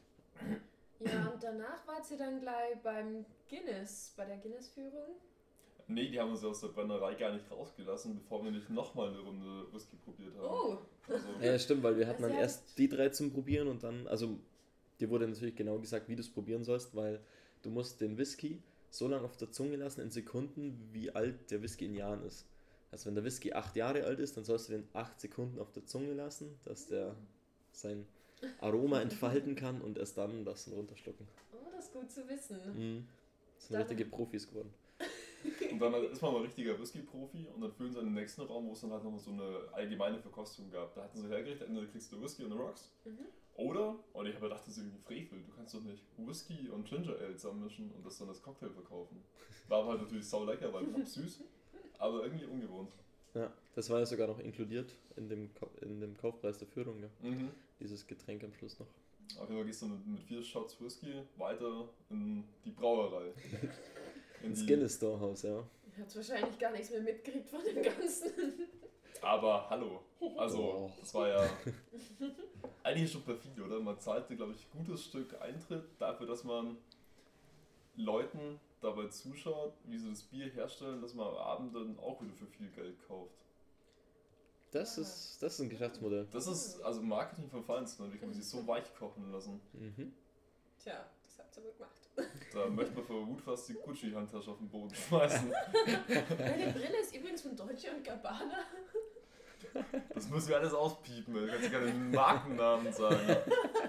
Ja, und danach wart ihr dann gleich beim Guinness, bei der Guinness-Führung. Nee, die haben uns aus der Brennerei gar nicht rausgelassen, bevor wir nicht nochmal eine Runde Whisky probiert haben. Oh, Also, Ja, stimmt, weil wir hatten Das dann ist ja erst die 3 zum Probieren und dann, also dir wurde natürlich genau gesagt, wie du es probieren sollst, weil du musst den Whisky so lange auf der Zunge lassen in Sekunden, wie alt der Whisky in Jahren ist. Also wenn der Whisky 8 Jahre alt ist, dann sollst du den 8 Sekunden auf der Zunge lassen, dass der sein Aroma entfalten kann und erst dann das runterschlucken. oh, das ist gut zu wissen. Mhm. Das sind Dann- richtige Profis geworden. und dann ist man mal richtiger Whisky-Profi und dann führen sie in den nächsten Raum, wo es dann halt noch so eine allgemeine Verkostung gab. Da hatten sie hergerichtet, entweder kriegst du Whisky on the Rocks Mhm. oder, und ich habe gedacht, das ist irgendwie Frevel, du kannst doch nicht Whisky und Ginger Ale zusammenmischen und das dann als Cocktail verkaufen. War aber halt natürlich sau lecker, weil süß, aber irgendwie ungewohnt. Ja, das war ja sogar noch inkludiert in dem Kaufpreis der Führung, ja. Mhm. Dieses Getränk am Schluss noch. Auf jeden Fall gehst du mit 4 Shots Whisky weiter in die Brauerei. Ins Guinness Storehouse, ja. Ihr habt wahrscheinlich gar nichts mehr mitgekriegt von dem Ganzen. Aber hallo, also Oh. das war ja eigentlich schon perfide, oder? Man zahlte, glaube ich, ein gutes Stück Eintritt dafür, dass man Leuten dabei zuschaut, wie sie das Bier herstellen, dass man am Abend dann auch wieder für viel Geld kauft. Das ist ein Geschäftsmodell. Das ist also Marketing vom Feinsten, wie kann man sich so weich kochen lassen. Mhm. Tja, das habt ihr wohl gemacht. Da möchte man vor Wut fast die Gucci-Handtasche auf den Boden schmeißen. Meine Brille ist übrigens von Dolce & Gabbana. Das müssen wir alles auspiepen, du kannst ja keine Markennamen sagen.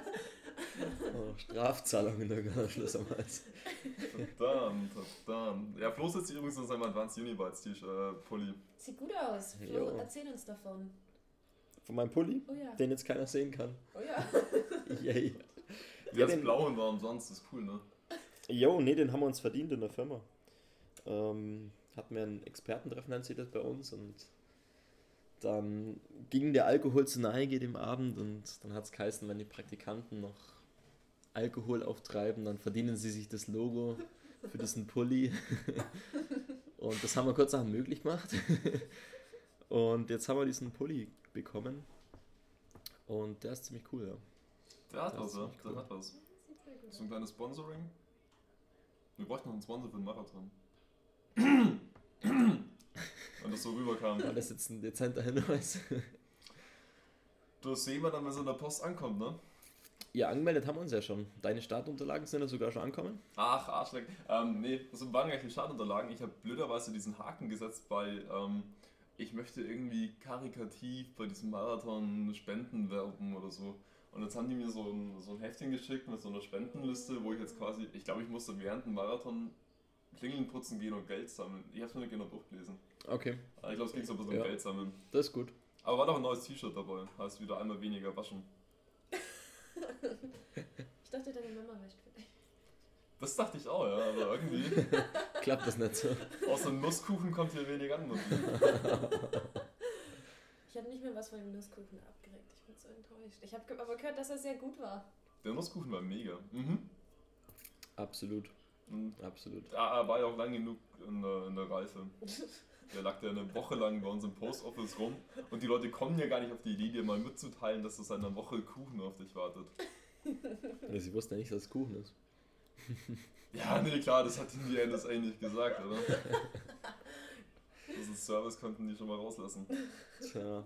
Oh, Strafzahlungen da gar Schluss am Hals. Verdammt, verdammt. Ja, Flo sitzt übrigens in seinem Advanced Unibytes Pulli. Sieht gut aus. Flo, Jo. erzähl uns davon. Von meinem Pulli, Oh ja. den jetzt keiner sehen kann. Oh ja. Yay. Der ist den- blau und war umsonst, das ist cool, ne? Jo, nee, den haben wir uns verdient in der Firma. Hatten wir ein Expertentreffen, nennt sich das bei uns, und dann ging der Alkohol zu Neige dem Abend und dann hat es geheißen, wenn die Praktikanten noch Alkohol auftreiben, dann verdienen sie sich das Logo für diesen Pulli. Und das haben wir kurz nachher möglich gemacht. Und jetzt haben wir diesen Pulli bekommen und der ist ziemlich cool, ja. Der hat Das was, ist ja. ziemlich Der cool. hat was. Sieht sehr gut So ein aus. kleines Sponsoring. Wir bräuchten noch einen Sponsor für den Marathon. Wenn das so rüberkam. War das jetzt ein dezenter Hinweis? Das sehen wir dann, wenn es in der Post ankommt, ne? Ja, angemeldet haben wir uns ja schon. Deine Startunterlagen sind ja sogar schon angekommen. Ach, Arschleck. Nee, das waren eigentlich die Startunterlagen. Ich habe blöderweise diesen Haken gesetzt bei, ich möchte irgendwie karikativ bei diesem Marathon Spenden werben oder so. Und jetzt haben die mir so ein Heftchen geschickt mit so einer Spendenliste, wo ich jetzt quasi, ich glaube, ich musste während dem Marathon Klingeln putzen gehen und Geld sammeln. Ich habe es mir nicht genau durchgelesen. Okay, Aber ich glaube, es ging so ein bisschen Ja. um Geld sammeln. das ist gut. Aber war doch ein neues T-Shirt dabei. Heißt wieder einmal weniger waschen. Ich dachte, deine Mama wäscht für dich. Das dachte ich auch, ja, aber irgendwie. Klappt das nicht so. Aus dem Nusskuchen kommt hier wenig an. Ich habe nicht mehr was von dem Nusskuchen abgeregt. Ich bin so enttäuscht. Ich habe aber gehört, dass er sehr gut war. Der Nusskuchen war mega. Mhm. Absolut, Und absolut. er war ja auch lang genug in der Reife. Der lag ja eine Woche lang bei uns im Post-Office rum und die Leute kommen ja gar nicht auf die Idee, dir mal mitzuteilen, dass das seit einer Woche Kuchen auf dich wartet. Ja, sie wussten ja nicht, dass es Kuchen ist. Ja, nee, klar, das hat ihnen die NSA nicht gesagt, oder? Das ist Service, konnten die schon mal rauslassen. Tja.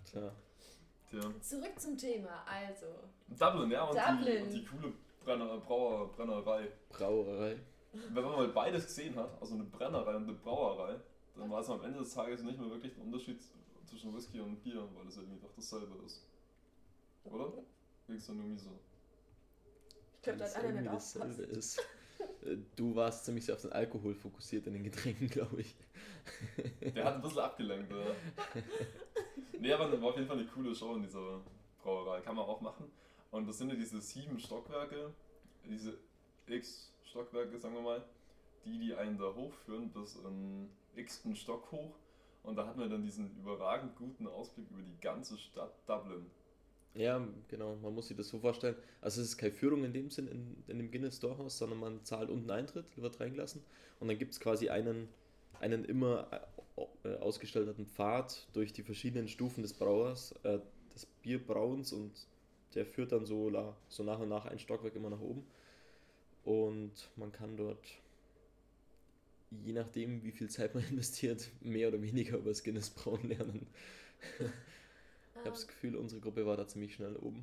Tja. Zurück zum Thema, also. Dublin, ja, und Dublin. Die coole Brennerei. Brauerei. Wenn man mal beides gesehen hat, also eine Brennerei und eine Brauerei, dann war es am Ende des Tages nicht mehr wirklich ein Unterschied zwischen Whisky und Bier, weil es irgendwie doch dasselbe ist. Oder? Kriegst du nur irgendwie so. Ich glaube, da hat einer nicht dasselbe aufgepasst. ist. Du warst ziemlich sehr auf den Alkohol fokussiert in den Getränken, glaube ich. Der hat ein bisschen abgelenkt, oder? Nee, aber das war auf jeden Fall eine coole Show in dieser Brauerei. Kann man auch machen. Und das sind ja diese 7 Stockwerke, diese X-Stockwerke, sagen wir mal, die einen da hochführen bis in x-ten Stock hoch. Und da hat man dann diesen überragend guten Ausblick über die ganze Stadt Dublin. Ja, genau, man muss sich das so vorstellen. Also es ist keine Führung in dem Sinn in dem Guinness Storehouse, sondern man zahlt unten Eintritt, wird reingelassen und dann gibt es quasi einen immer ausgestalteten Pfad durch die verschiedenen Stufen des Brauers, des Bierbrauens, und der führt dann so nach und nach ein Stockwerk immer nach oben und man kann dort, je nachdem wie viel Zeit man investiert, mehr oder weniger über das Guinness Brauen lernen. Ich habe das Gefühl, unsere Gruppe war da ziemlich schnell oben.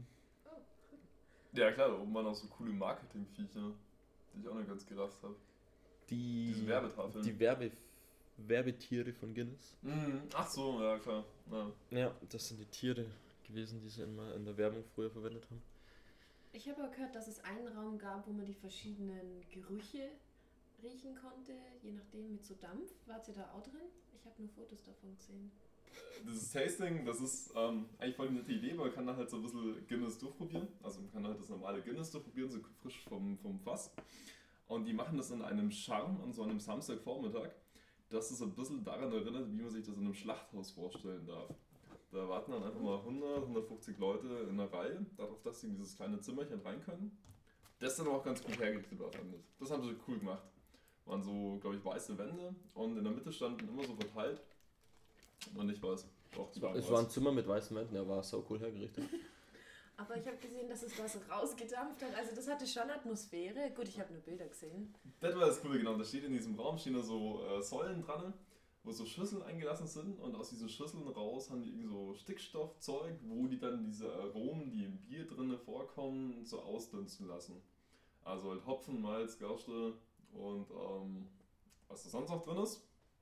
Ja klar, da oben waren auch so coole Marketingviecher, die ich auch nicht ganz gerafft habe. Diese Werbetafeln. Die Werbetiere von Guinness. Ach so, ja klar. Ja. Ja, das sind die Tiere gewesen, die sie immer in der Werbung früher verwendet haben. Ich habe auch gehört, dass es einen Raum gab, wo man die verschiedenen Gerüche riechen konnte, je nachdem mit so Dampf. Wart ihr da auch drin? Ich habe nur Fotos davon gesehen. Dieses Tasting, das ist eigentlich voll eine nette Idee, weil man kann da halt so ein bisschen Guinness durchprobieren. Also man kann halt das normale Guinness durchprobieren, so frisch vom Fass. Und die machen das in einem Charme an so einem Samstagvormittag, dass es ein bisschen daran erinnert, wie man sich das in einem Schlachthaus vorstellen darf. Da warten dann einfach mal 150 Leute in einer Reihe, darauf, dass sie in dieses kleine Zimmerchen rein können. Das ist dann auch ganz gut hergerichtet war, fand ich. Das haben sie cool gemacht. Waren so, glaube ich, weiße Wände und in der Mitte standen immer so verteilt. Und ich weiß, doch, Es war ein Zimmer mit weißen Wänden, der war so cool hergerichtet. Aber ich habe gesehen, dass es was rausgedampft hat. Also das hatte schon Atmosphäre. Gut, ich habe nur Bilder gesehen. Das war das Coole, genau. Da steht in diesem Raum stehen da so Säulen dran, wo so Schüsseln eingelassen sind. Und aus diesen Schüsseln raus haben die irgendwie so Stickstoffzeug, wo die dann diese Aromen, die im Bier drin vorkommen, so ausdünsten lassen. Also halt Hopfen, Malz, Gerste und was da sonst noch drin ist.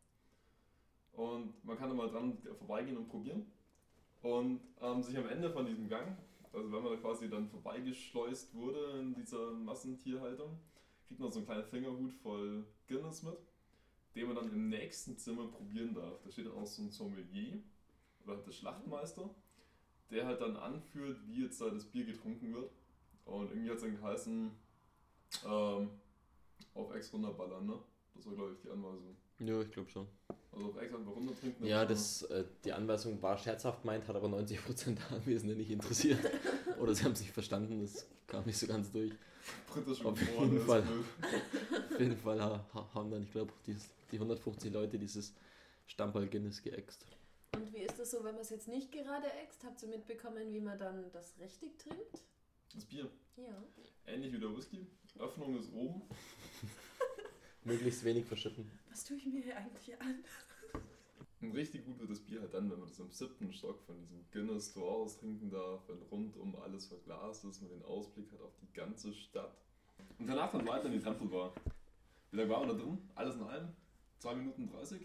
Und man kann da mal dran vorbeigehen und probieren. Und sich am Ende von diesem Gang, also wenn man da quasi dann vorbeigeschleust wurde in dieser Massentierhaltung, kriegt man so einen kleinen Fingerhut voll Guinness mit, den man dann im nächsten Zimmer probieren darf. Da steht dann auch so ein Sommelier oder halt der Schlachtmeister, der halt dann anführt, wie jetzt da das Bier getrunken wird. Und irgendwie hat es dann geheißen, auf Ex runterballern, ne? Das war, glaube ich, die Anweisung. Ja, ich glaube schon. Also auf Ex einfach runter trinken. Ja, die Anweisung war scherzhaft meint, hat aber 90% der Anwesenden nicht interessiert. Oder sie haben es nicht verstanden, das kam nicht so ganz durch. Britisch Auf Humor, jeden der Fall. ist blöd. Auf jeden Fall haben dann, ich glaube, die 150 Leute dieses Stammball Guinness geäxt. Und wie ist das so, wenn man es jetzt nicht gerade äxt? Habt ihr mitbekommen, wie man dann das richtig trinkt? Das Bier, Ja. ähnlich wie der Whisky. Öffnung ist oben. Möglichst wenig verschütten. Was tue ich mir hier eigentlich an? Und richtig gut wird das Bier halt dann, wenn man das im 7. Stock von diesem Guinness Storehouse trinken darf, wenn rundum alles verglast ist, man den Ausblick hat auf die ganze Stadt. Und danach dann weiter in die Temple Bar. Wie lange waren wir da drin? Alles in allem? 2 Minuten 30?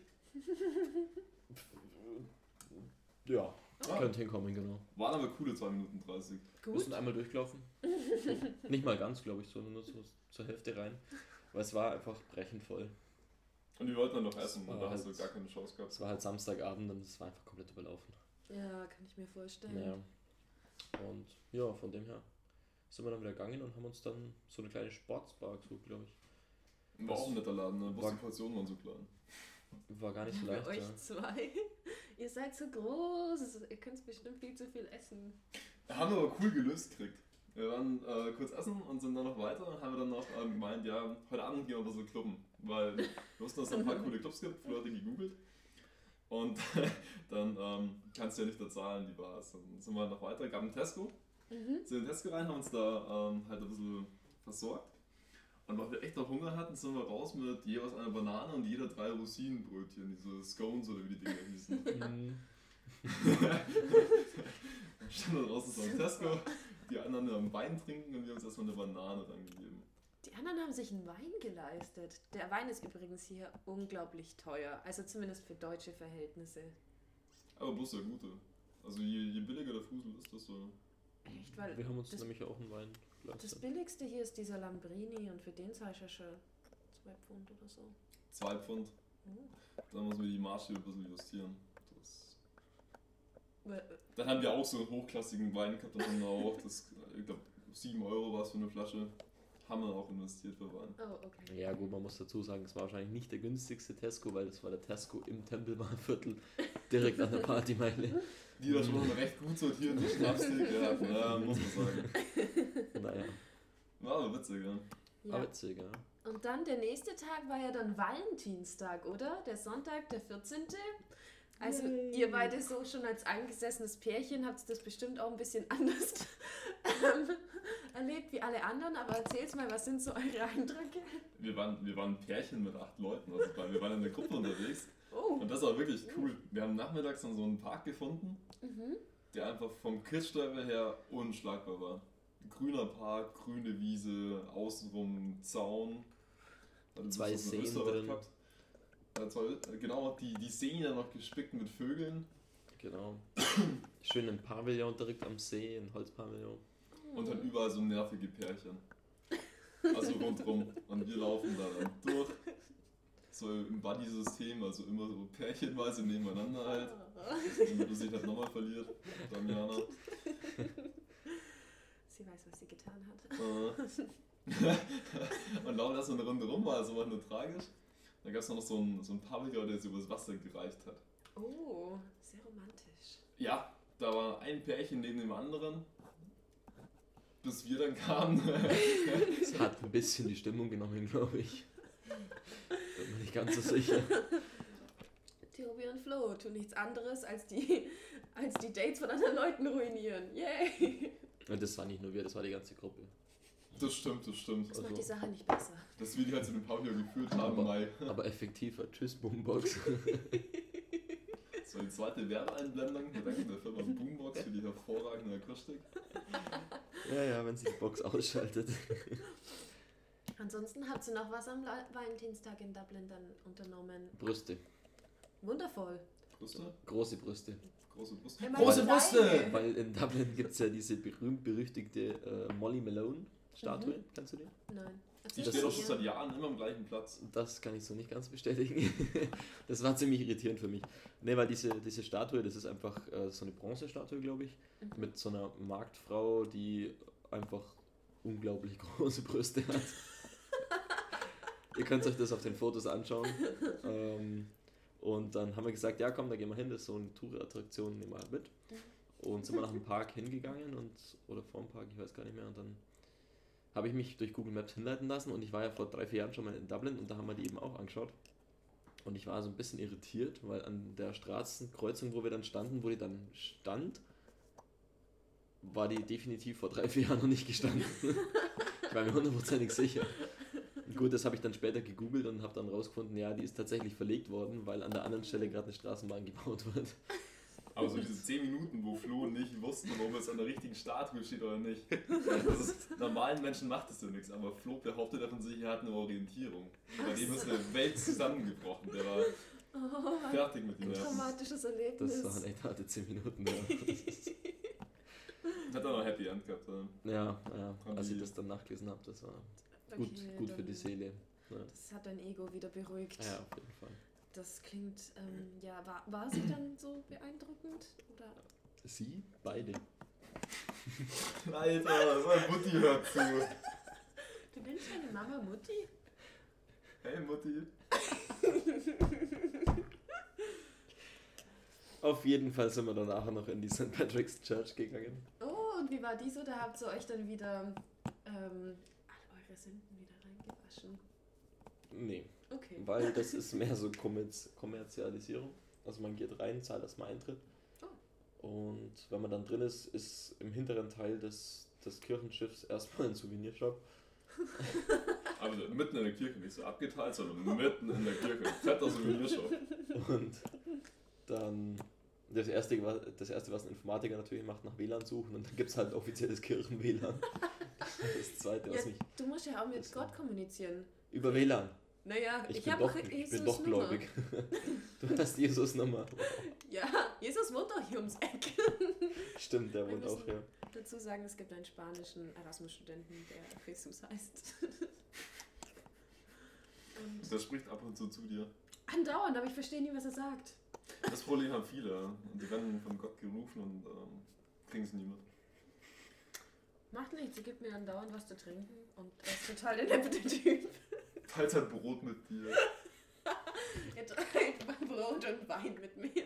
Ja, Ah, könnte hinkommen, genau. waren aber coole 2 Minuten 30. Wir Gut. sind einmal durchgelaufen. Nicht mal ganz, glaube ich, sondern nur so zur Hälfte rein. Weil es war einfach brechend voll. Und die wollten dann noch essen war und da hast du halt- gar keine Chance gehabt. Es war halt Samstagabend und es war einfach komplett überlaufen. Ja, kann ich mir vorstellen. Ja. Und ja, von dem her sind wir dann wieder gegangen und haben uns dann so eine kleine Sportsbar gesucht, glaube ich. War auch ein netter Laden, ne? Bloß War- die Portionen waren so klein. War gar nicht so Für leicht, euch ja. zwei. Ihr seid so groß. Ihr könnt bestimmt viel zu viel essen. Haben wir aber cool gelöst gekriegt. Wir waren kurz essen und sind dann noch weiter und haben dann noch gemeint, ja, heute Abend gehen wir ein bisschen clubben. Weil wir wussten, dass es ein paar coole Clubs gibt, für Leute gegoogelt. Und dann kannst du ja nicht da zahlen, die Bars. Dann sind wir noch weiter, gab einen Tesco. Sind in den Tesco rein, haben uns da halt ein bisschen versorgt. Und weil wir echt noch Hunger hatten, sind wir raus mit jeweils einer Banane und jeder 3 Rosinenbrötchen, diese Scones oder wie die Dinger hießen. Dann stand da draußen so ein Tesco, die anderen haben Wein trinken und wir haben uns erstmal eine Banane reingegeben. Die anderen haben sich einen Wein geleistet. Der Wein ist übrigens hier unglaublich teuer. Also zumindest für deutsche Verhältnisse. Aber bloß der gute. Also je billiger der Fusel ist, desto... Echt? Weil Wir haben uns das, nämlich auch einen Wein das geleistet. billigste hier ist dieser Lambrini und für den zahle ich ja schon 2 Pfund oder so. 2 Pfund. Oh. Dann muss man die Marge ein bisschen justieren. Das Äh, Dann haben wir auch so einen hochklassigen Wein gehabt und haben auch, ich glaube 7 Euro war es für eine Flasche, haben wir auch investiert für Wein. Oh, okay. Ja gut, man muss dazu sagen, es war wahrscheinlich nicht der günstigste Tesco, weil das war der Tesco im Tempelbahnviertel, direkt an der Partymeile. Die da schon mal recht gut sortieren, die Schnapstheke hatten, ja, muss man sagen. Naja, War aber witzig, ja. Ja. aber witzig, ja. Und dann der nächste Tag war ja dann Valentinstag, oder? Der Sonntag, der 14. Also ihr beide so schon als angesessenes Pärchen habt das bestimmt auch ein bisschen anders erlebt wie alle anderen, aber erzähl's mal, was sind so eure Eindrücke? Wir waren ein Pärchen mit 8 Leuten, also wir waren in der Gruppe unterwegs Oh. und das war wirklich cool. Wir haben nachmittags dann so einen Park gefunden, Mhm. der einfach vom Kirchsteuer her unschlagbar war. Grüner Park, grüne Wiese, außenrum Zaun. Also das 2 ist aus Seen Österreich drin. gehabt. Genau, die Seen dann noch gespickt mit Vögeln Genau. Schön ein Pavillon direkt am See, ein Holzpavillon. und dann überall so nervige Pärchen. Also rundrum. Und wir laufen da dann durch. So im Buddy-System, also immer so pärchenweise nebeneinander halt. Damit du sich halt nochmal verliert. Damiana. Sie weiß, was sie getan hat. Und laufen erst so eine Runde rum, war also war nur tragisch. Dann gab es noch so einen Pavillon, der so übers Wasser gereicht hat. Oh, sehr romantisch. Ja, da war ein Pärchen neben dem anderen. Bis wir dann kamen. Es hat ein bisschen die Stimmung genommen, glaube ich. Bin mir nicht ganz so sicher. Tobi und Flo tun nichts anderes als die Dates von anderen Leuten ruinieren. Yay! Und das war nicht nur wir, das war die ganze Gruppe. Das stimmt. Das macht die Sache nicht besser. Dass wir die halt zu dem Pavillon geführt haben, Aber- Mai. Aber effektiver. Tschüss, Boombox. Das war die zweite Werbeeinblendung. Wir danken der Firma Boombox für die hervorragende Akustik. Ja, wenn sie die Box ausschaltet. Ansonsten habt ihr noch was am Valentinstag in Dublin dann unternommen? Brüste. Wundervoll. Brüste? Große Brüste. Große Brüste? Immer Große die Brüste! Kleine. Weil in Dublin gibt es ja diese berühmt-berüchtigte Molly Malone-Statue. Kennst du die? Nein. Die Erzähl steht mal auch schon hier. seit Jahren immer am gleichen Platz. Das kann ich so nicht ganz bestätigen. Das war ziemlich irritierend für mich. Ne, weil diese Statue, das ist einfach so eine Bronzestatue, glaube ich, mit so einer Marktfrau, die einfach unglaublich große Brüste hat. Ihr könnt euch das auf den Fotos anschauen. Und dann haben wir gesagt, ja komm, da gehen wir hin, das ist so eine Tourattraktion, nehmen wir halt mit. Und sind wir nach dem Park hingegangen oder vor dem Park, ich weiß gar nicht mehr. Und dann habe ich mich durch Google Maps hinleiten lassen und ich war ja vor 3-4 Jahren schon mal in Dublin und da haben wir die eben auch angeschaut. Und ich war so ein bisschen irritiert, weil an der Straßenkreuzung, wo wir dann standen, wo die dann stand, war die definitiv vor 3-4 Jahren noch nicht gestanden. Ich war mir hundertprozentig sicher. Gut, das habe ich dann später gegoogelt und habe dann rausgefunden, ja, die ist tatsächlich verlegt worden, weil an der anderen Stelle gerade eine Straßenbahn gebaut wird. Aber so diese 10 Minuten, wo Flo nicht wusste, ob es an der richtigen Statue steht oder nicht. Das ist, normalen Menschen macht das ja nichts, aber Flo behauptet von sich, er hat eine Orientierung. Bei dem ist eine Welt zusammengebrochen. Der war Oh, fertig mit ein ihm. Ja. traumatisches Erlebnis. Das waren echt harte 10 Minuten. Ja, Hat auch noch Happy End gehabt. Ja. ja, als ich das dann nachgelesen habe, das war gut für dann- die Seele. Ja, Das hat dein Ego wieder beruhigt. ja, auf jeden Fall. Das klingt, ja, war sie dann so beeindruckend? Oder? Sie? Beide. Alter, meine Mutti hört zu. Du nennst deine Mama Mutti? Hey Mutti. Auf jeden Fall sind wir dann nachher noch in die St. Patrick's Church gegangen. Oh, und wie war die so? Da habt ihr euch dann wieder alle eure Sünden wieder reingewaschen. Nee, Okay. weil das ist mehr so Kommerzialisierung. Also man geht rein, zahlt erstmal Eintritt. Oh. Und wenn man dann drin ist, ist im hinteren Teil des Kirchenschiffs erstmal ein Souvenirshop. Aber mitten in der Kirche, nicht so abgeteilt, sondern mitten in der Kirche. Fetter Souvenirshop. Und dann das erste, was ein Informatiker natürlich macht, nach WLAN suchen. Und dann gibt es halt offizielles Kirchen-WLAN. Das zweite, was Ja, mich... du musst ja auch mit Gott kommunizieren. Über WLAN. Naja, Ich habe auch bin doch gläubig. Du hast Jesus Nummer. Ja, Jesus wohnt doch hier ums Eck. Stimmt, der Wir wohnt auch müssen hier. dazu sagen, es gibt einen spanischen Erasmus-Studenten, der Jesus heißt. Und Der spricht ab und zu dir. andauernd, aber ich verstehe nie, was er sagt. Das Problem haben viele. Und die werden von Gott gerufen und kriegen es nie mit. Macht nichts, sie gibt mir andauernd was zu trinken und er ist total der nette Typ. Teilt halt Brot mit dir. Er teilt Brot und Wein mit mir.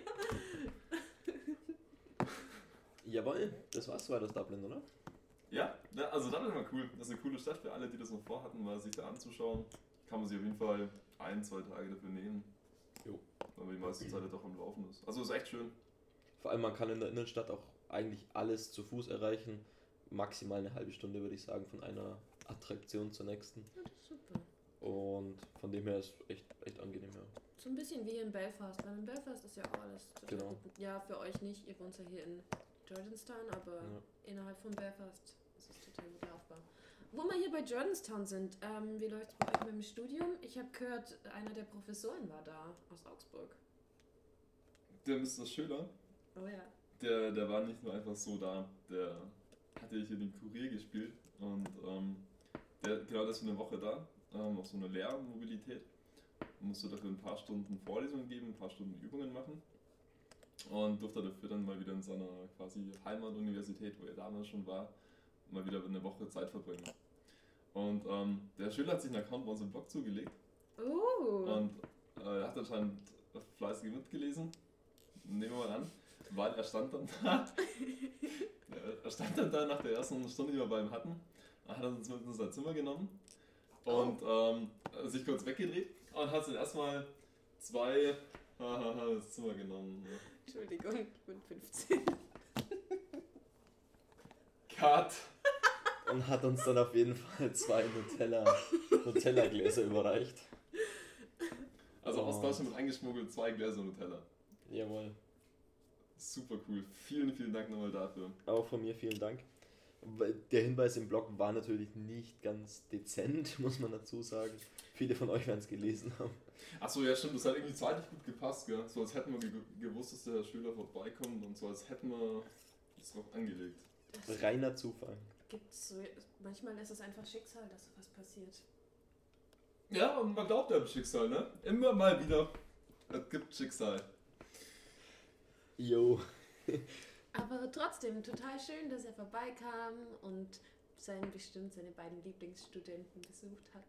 Jawohl, das war's soweit aus Dublin, oder? Ja, also Dublin war cool. Das ist eine coole Stadt für alle, die das noch vorhatten, mal sich da anzuschauen. Kann man sich auf jeden Fall 1-2 Tage dafür nehmen. Jo. Weil man die meiste Zeit doch am Laufen ist. Also ist echt schön. Vor allem, man kann in der Innenstadt auch eigentlich alles zu Fuß erreichen. Maximal eine halbe Stunde, würde ich sagen, von einer Attraktion zur nächsten. Ja, das ist super. Und von dem her ist echt angenehm, ja. So ein bisschen wie in Belfast, weil in Belfast ist ja auch alles total Genau. gut. Ja, für euch nicht, ihr wohnt ja hier in Jordanstown, aber Ja. innerhalb von Belfast ist es total gut laufbar. Wo wir hier bei Jordanstown sind, wie läuft es bei euch mit dem Studium? Ich habe gehört, einer der Professoren war da aus Augsburg. Der Mr. Schöler, Oh ja. der war nicht nur einfach so da. Der hatte hier den Kurier gespielt. Und der ist für eine Woche da. Auf so eine Lehrmobilität. Musste dafür ein paar Stunden Vorlesungen geben, ein paar Stunden Übungen machen. Und durfte dafür dann mal wieder in seiner quasi Heimatuniversität, wo er damals schon war, mal wieder eine Woche Zeit verbringen. Und der Schüler hat sich einen Account bei uns im Blog zugelegt. Und er hat anscheinend fleißig mitgelesen. Nehmen wir mal an. Weil er stand dann da. Er stand dann da nach der ersten Stunde, die wir bei ihm hatten. Hat er uns mit in sein Zimmer genommen. Und sich kurz weggedreht. Und hat dann erstmal 2 das Zimmer genommen. Entschuldigung, ich bin 15. Cut! Und hat uns dann auf jeden Fall 2 Nutella-Gläser überreicht. Also Oh. aus Deutschland mit eingeschmuggelt 2 Gläser Nutella. Jawohl. Super cool. Vielen Dank nochmal dafür. Auch von mir vielen Dank. Der Hinweis im Blog war natürlich nicht ganz dezent, muss man dazu sagen. Viele von euch werden es gelesen haben. Achso, ja stimmt, das hat irgendwie zeitlich gut gepasst, gell? So als hätten wir gewusst, dass der Schüler vorbeikommt und so als hätten wir das drauf angelegt. Reiner Zufall. Gibt's so, manchmal ist es einfach Schicksal, dass sowas passiert. Ja, und man glaubt ja am Schicksal, ne? Immer mal wieder. Es gibt Schicksal. Jo. Aber trotzdem, total schön, dass er vorbeikam und bestimmt seine beiden Lieblingsstudenten besucht hat.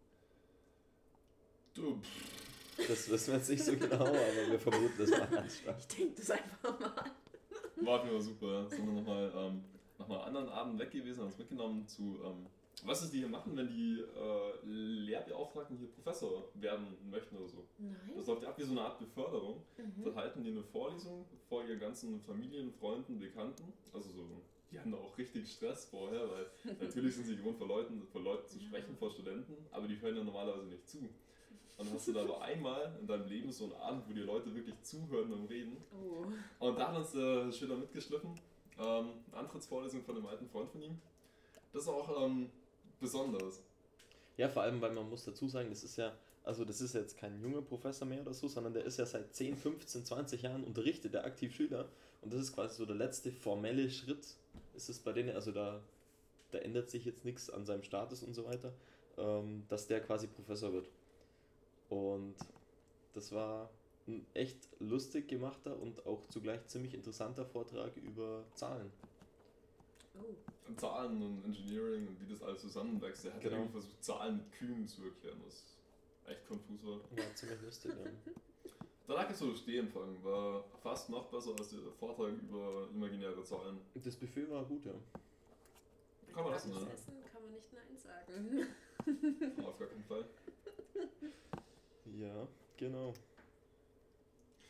Du, Das wissen wir jetzt nicht so genau, aber wir vermuten, das war ganz stark. Ich denke das einfach mal. war auf jeden Fall super. Sind wir nochmal nach einem anderen Abend weg gewesen, haben uns mitgenommen zu, was ist die hier machen, wenn die Lehrbeauftragten hier Professor werden möchten oder so. Nein. Das läuft ja ab wie so eine Art Beförderung. Mhm. Dann halten die eine Vorlesung vor ihren ganzen Familien, Freunden, Bekannten. Also so, die haben da auch richtig Stress vorher, weil natürlich sind sie gewohnt, vor Leuten zu sprechen, vor Studenten, aber die hören ja normalerweise nicht zu. Und dann hast du da aber einmal in deinem Leben so einen Abend, wo die Leute wirklich zuhören beim Reden. Oh. Und da hat uns der Schüler mitgeschliffen. Eine Antrittsvorlesung von einem alten Freund von ihm. Das ist auch besonders. Ja, vor allem, weil man muss dazu sagen, das ist jetzt kein junger Professor mehr oder so, sondern der ist ja seit 10, 15, 20 Jahren unterrichtet, der aktiv Schüler. Und das ist quasi so der letzte formelle Schritt, ist es bei denen, also da ändert sich jetzt nichts an seinem Status und so weiter, dass der quasi Professor wird. Und das war ein echt lustig gemachter und auch zugleich ziemlich interessanter Vortrag über Zahlen. Oh. Zahlen und Engineering und wie das alles zusammenwächst. Er hat Genau. irgendwie versucht, Zahlen mit Kühen zu erklären, was echt konfus war. Ja, ziemlich lustig, ja. Danach gibt es so den Stehempfang, war fast noch besser als der Vortrag über imaginäre Zahlen. Das Buffet war gut, ja. Kann man lassen, Gratis ne? Essen kann man nicht Nein sagen. Auf gar keinen Fall. Ja, genau.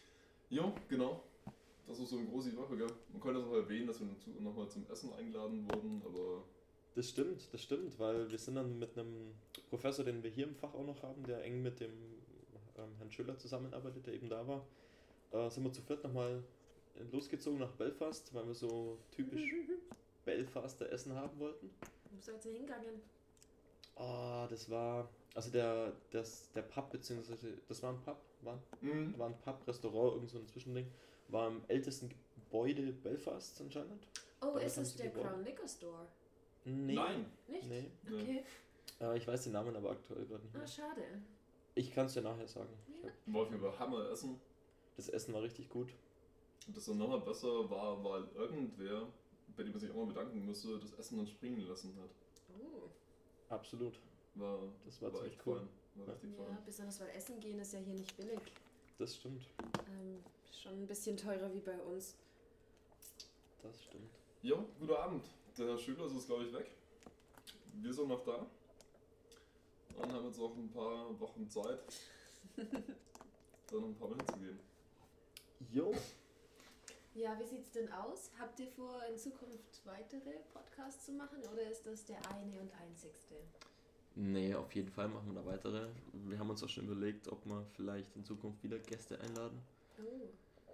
Jo, genau. Das ist so eine große Woche, gell? Man könnte auch erwähnen, dass wir nochmal zum Essen eingeladen wurden, aber Das stimmt, weil wir sind dann mit einem Professor, den wir hier im Fach auch noch haben, der eng mit dem Herrn Schüller zusammenarbeitet, der eben da war, sind wir zu viert nochmal losgezogen nach Belfast, weil wir so typisch Belfaster Essen haben wollten. Wo seid ihr hingegangen? Das war, also der Pub, beziehungsweise, das war ein Pub, war ein Pub, Restaurant, irgend so ein Zwischending, war im ältesten Gebäude Belfasts anscheinend. Oh, Damit ist haben es sie der geworben. Crown Liquor Store? Nee. nein. Nicht? Nee. Okay. Ich weiß den Namen aber aktuell gerade nicht Ah, mehr. schade. Ich kann es dir nachher sagen. Ja. Wollten wir Hammer essen. Das Essen war richtig gut. Und das dann nochmal besser war, weil irgendwer, bei dem man sich auch mal bedanken musste, das Essen dann springen lassen hat. Oh. Absolut. Das war ziemlich echt cool. fein. War richtig Ja, fein. besonders weil Essen gehen ist ja hier nicht billig. Das stimmt. Schon ein bisschen teurer wie bei uns. Das stimmt. Jo, guten Abend. Der Herr Schüler ist glaube ich weg. Wir sind noch da. Und haben jetzt auch ein paar Wochen Zeit, da noch ein paar Mal hinzugehen. Jo. Ja, wie sieht's denn aus? Habt ihr vor, in Zukunft weitere Podcasts zu machen oder ist das der eine und einzigste? Nee, auf jeden Fall machen wir da weitere. Wir haben uns auch schon überlegt, ob wir vielleicht in Zukunft wieder Gäste einladen. Oh.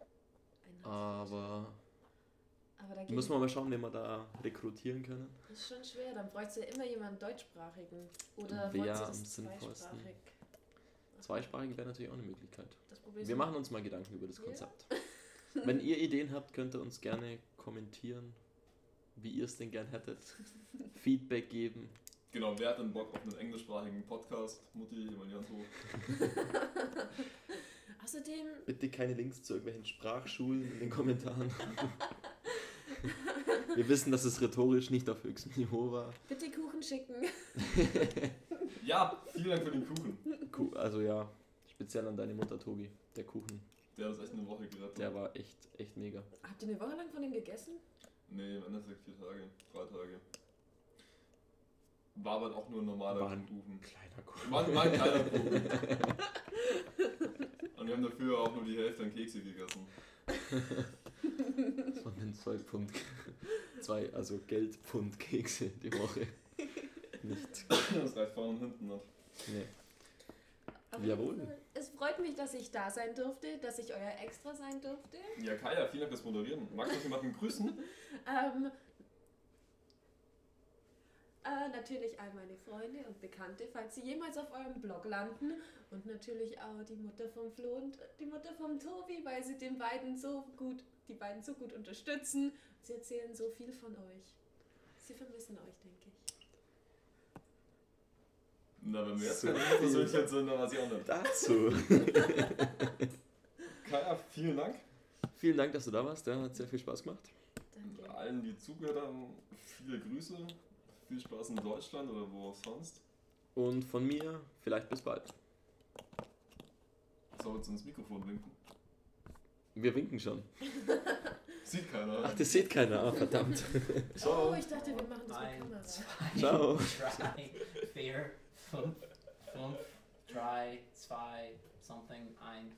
Aber Aber da müssen wir mal schauen, wen wir da rekrutieren können. Das ist schon schwer, dann bräuchst du ja immer jemanden deutschsprachigen. Oder Wäre wollt ihr am das sinnvollsten. zweisprachig? Zweisprachig wäre natürlich auch eine Möglichkeit. Das probier's Wir mal. machen uns mal Gedanken über das Ja. Konzept. Wenn ihr Ideen habt, könnt ihr uns gerne kommentieren, wie ihr es denn gern hättet. Feedback geben. Genau, wer hat denn Bock auf einen englischsprachigen Podcast? Mutti, jemand ganz hoch. Außerdem, Bitte keine Links zu irgendwelchen Sprachschulen in den Kommentaren. Wir wissen, dass es rhetorisch nicht auf höchstem Niveau war. bitte Kuchen schicken. Ja, vielen Dank für den Kuchen. Also ja, speziell an deine Mutter, Tobi. Der Kuchen, Der hat uns echt eine Woche gerettet. der war echt mega. Habt ihr eine Woche lang von dem gegessen? Nee, im Endeffekt 4 Tage, 3 Tage. War aber auch nur ein normaler War ein Kuchen. kleiner Kuchen. War ein kleiner Kuchen. Und wir haben dafür auch nur die Hälfte an Kekse gegessen. Von den 2 Pfund, also Geldpfund Kekse die Woche. Nicht. Das reicht vorne und hinten nicht. Nee. Auf Jawohl. jeden Fall. Es freut mich, dass ich da sein durfte, dass ich euer Extra sein durfte. Ja, Kaya, vielen Dank fürs Moderieren. Magst du noch jemanden grüßen? Natürlich all meine Freunde und Bekannte, falls sie jemals auf eurem Blog landen. Und natürlich auch die Mutter vom Flo und die Mutter vom Tobi, weil sie die beiden so gut unterstützen. Sie erzählen so viel von euch. Sie vermissen euch, denke ich. Na, wenn wir jetzt So keine Persönlichkeit sind, dann weiß ich auch nicht. Dazu. Kaya, vielen Dank. Vielen Dank, dass du da warst. Ja, hat sehr viel Spaß gemacht. Danke. Allen, die zugehört haben, viele Grüße. Viel Spaß in Deutschland oder wo auch sonst. Und von mir vielleicht bis bald. Soll jetzt ins Mikrofon winken? Wir winken schon. Sieht keiner. Ach, das sieht keiner. Ah, verdammt. Ciao. Oh, ich dachte, wir machen das mit 1, Kamera. 2, Ciao. 3, 4, 5, 5, 3, 2, something, 1.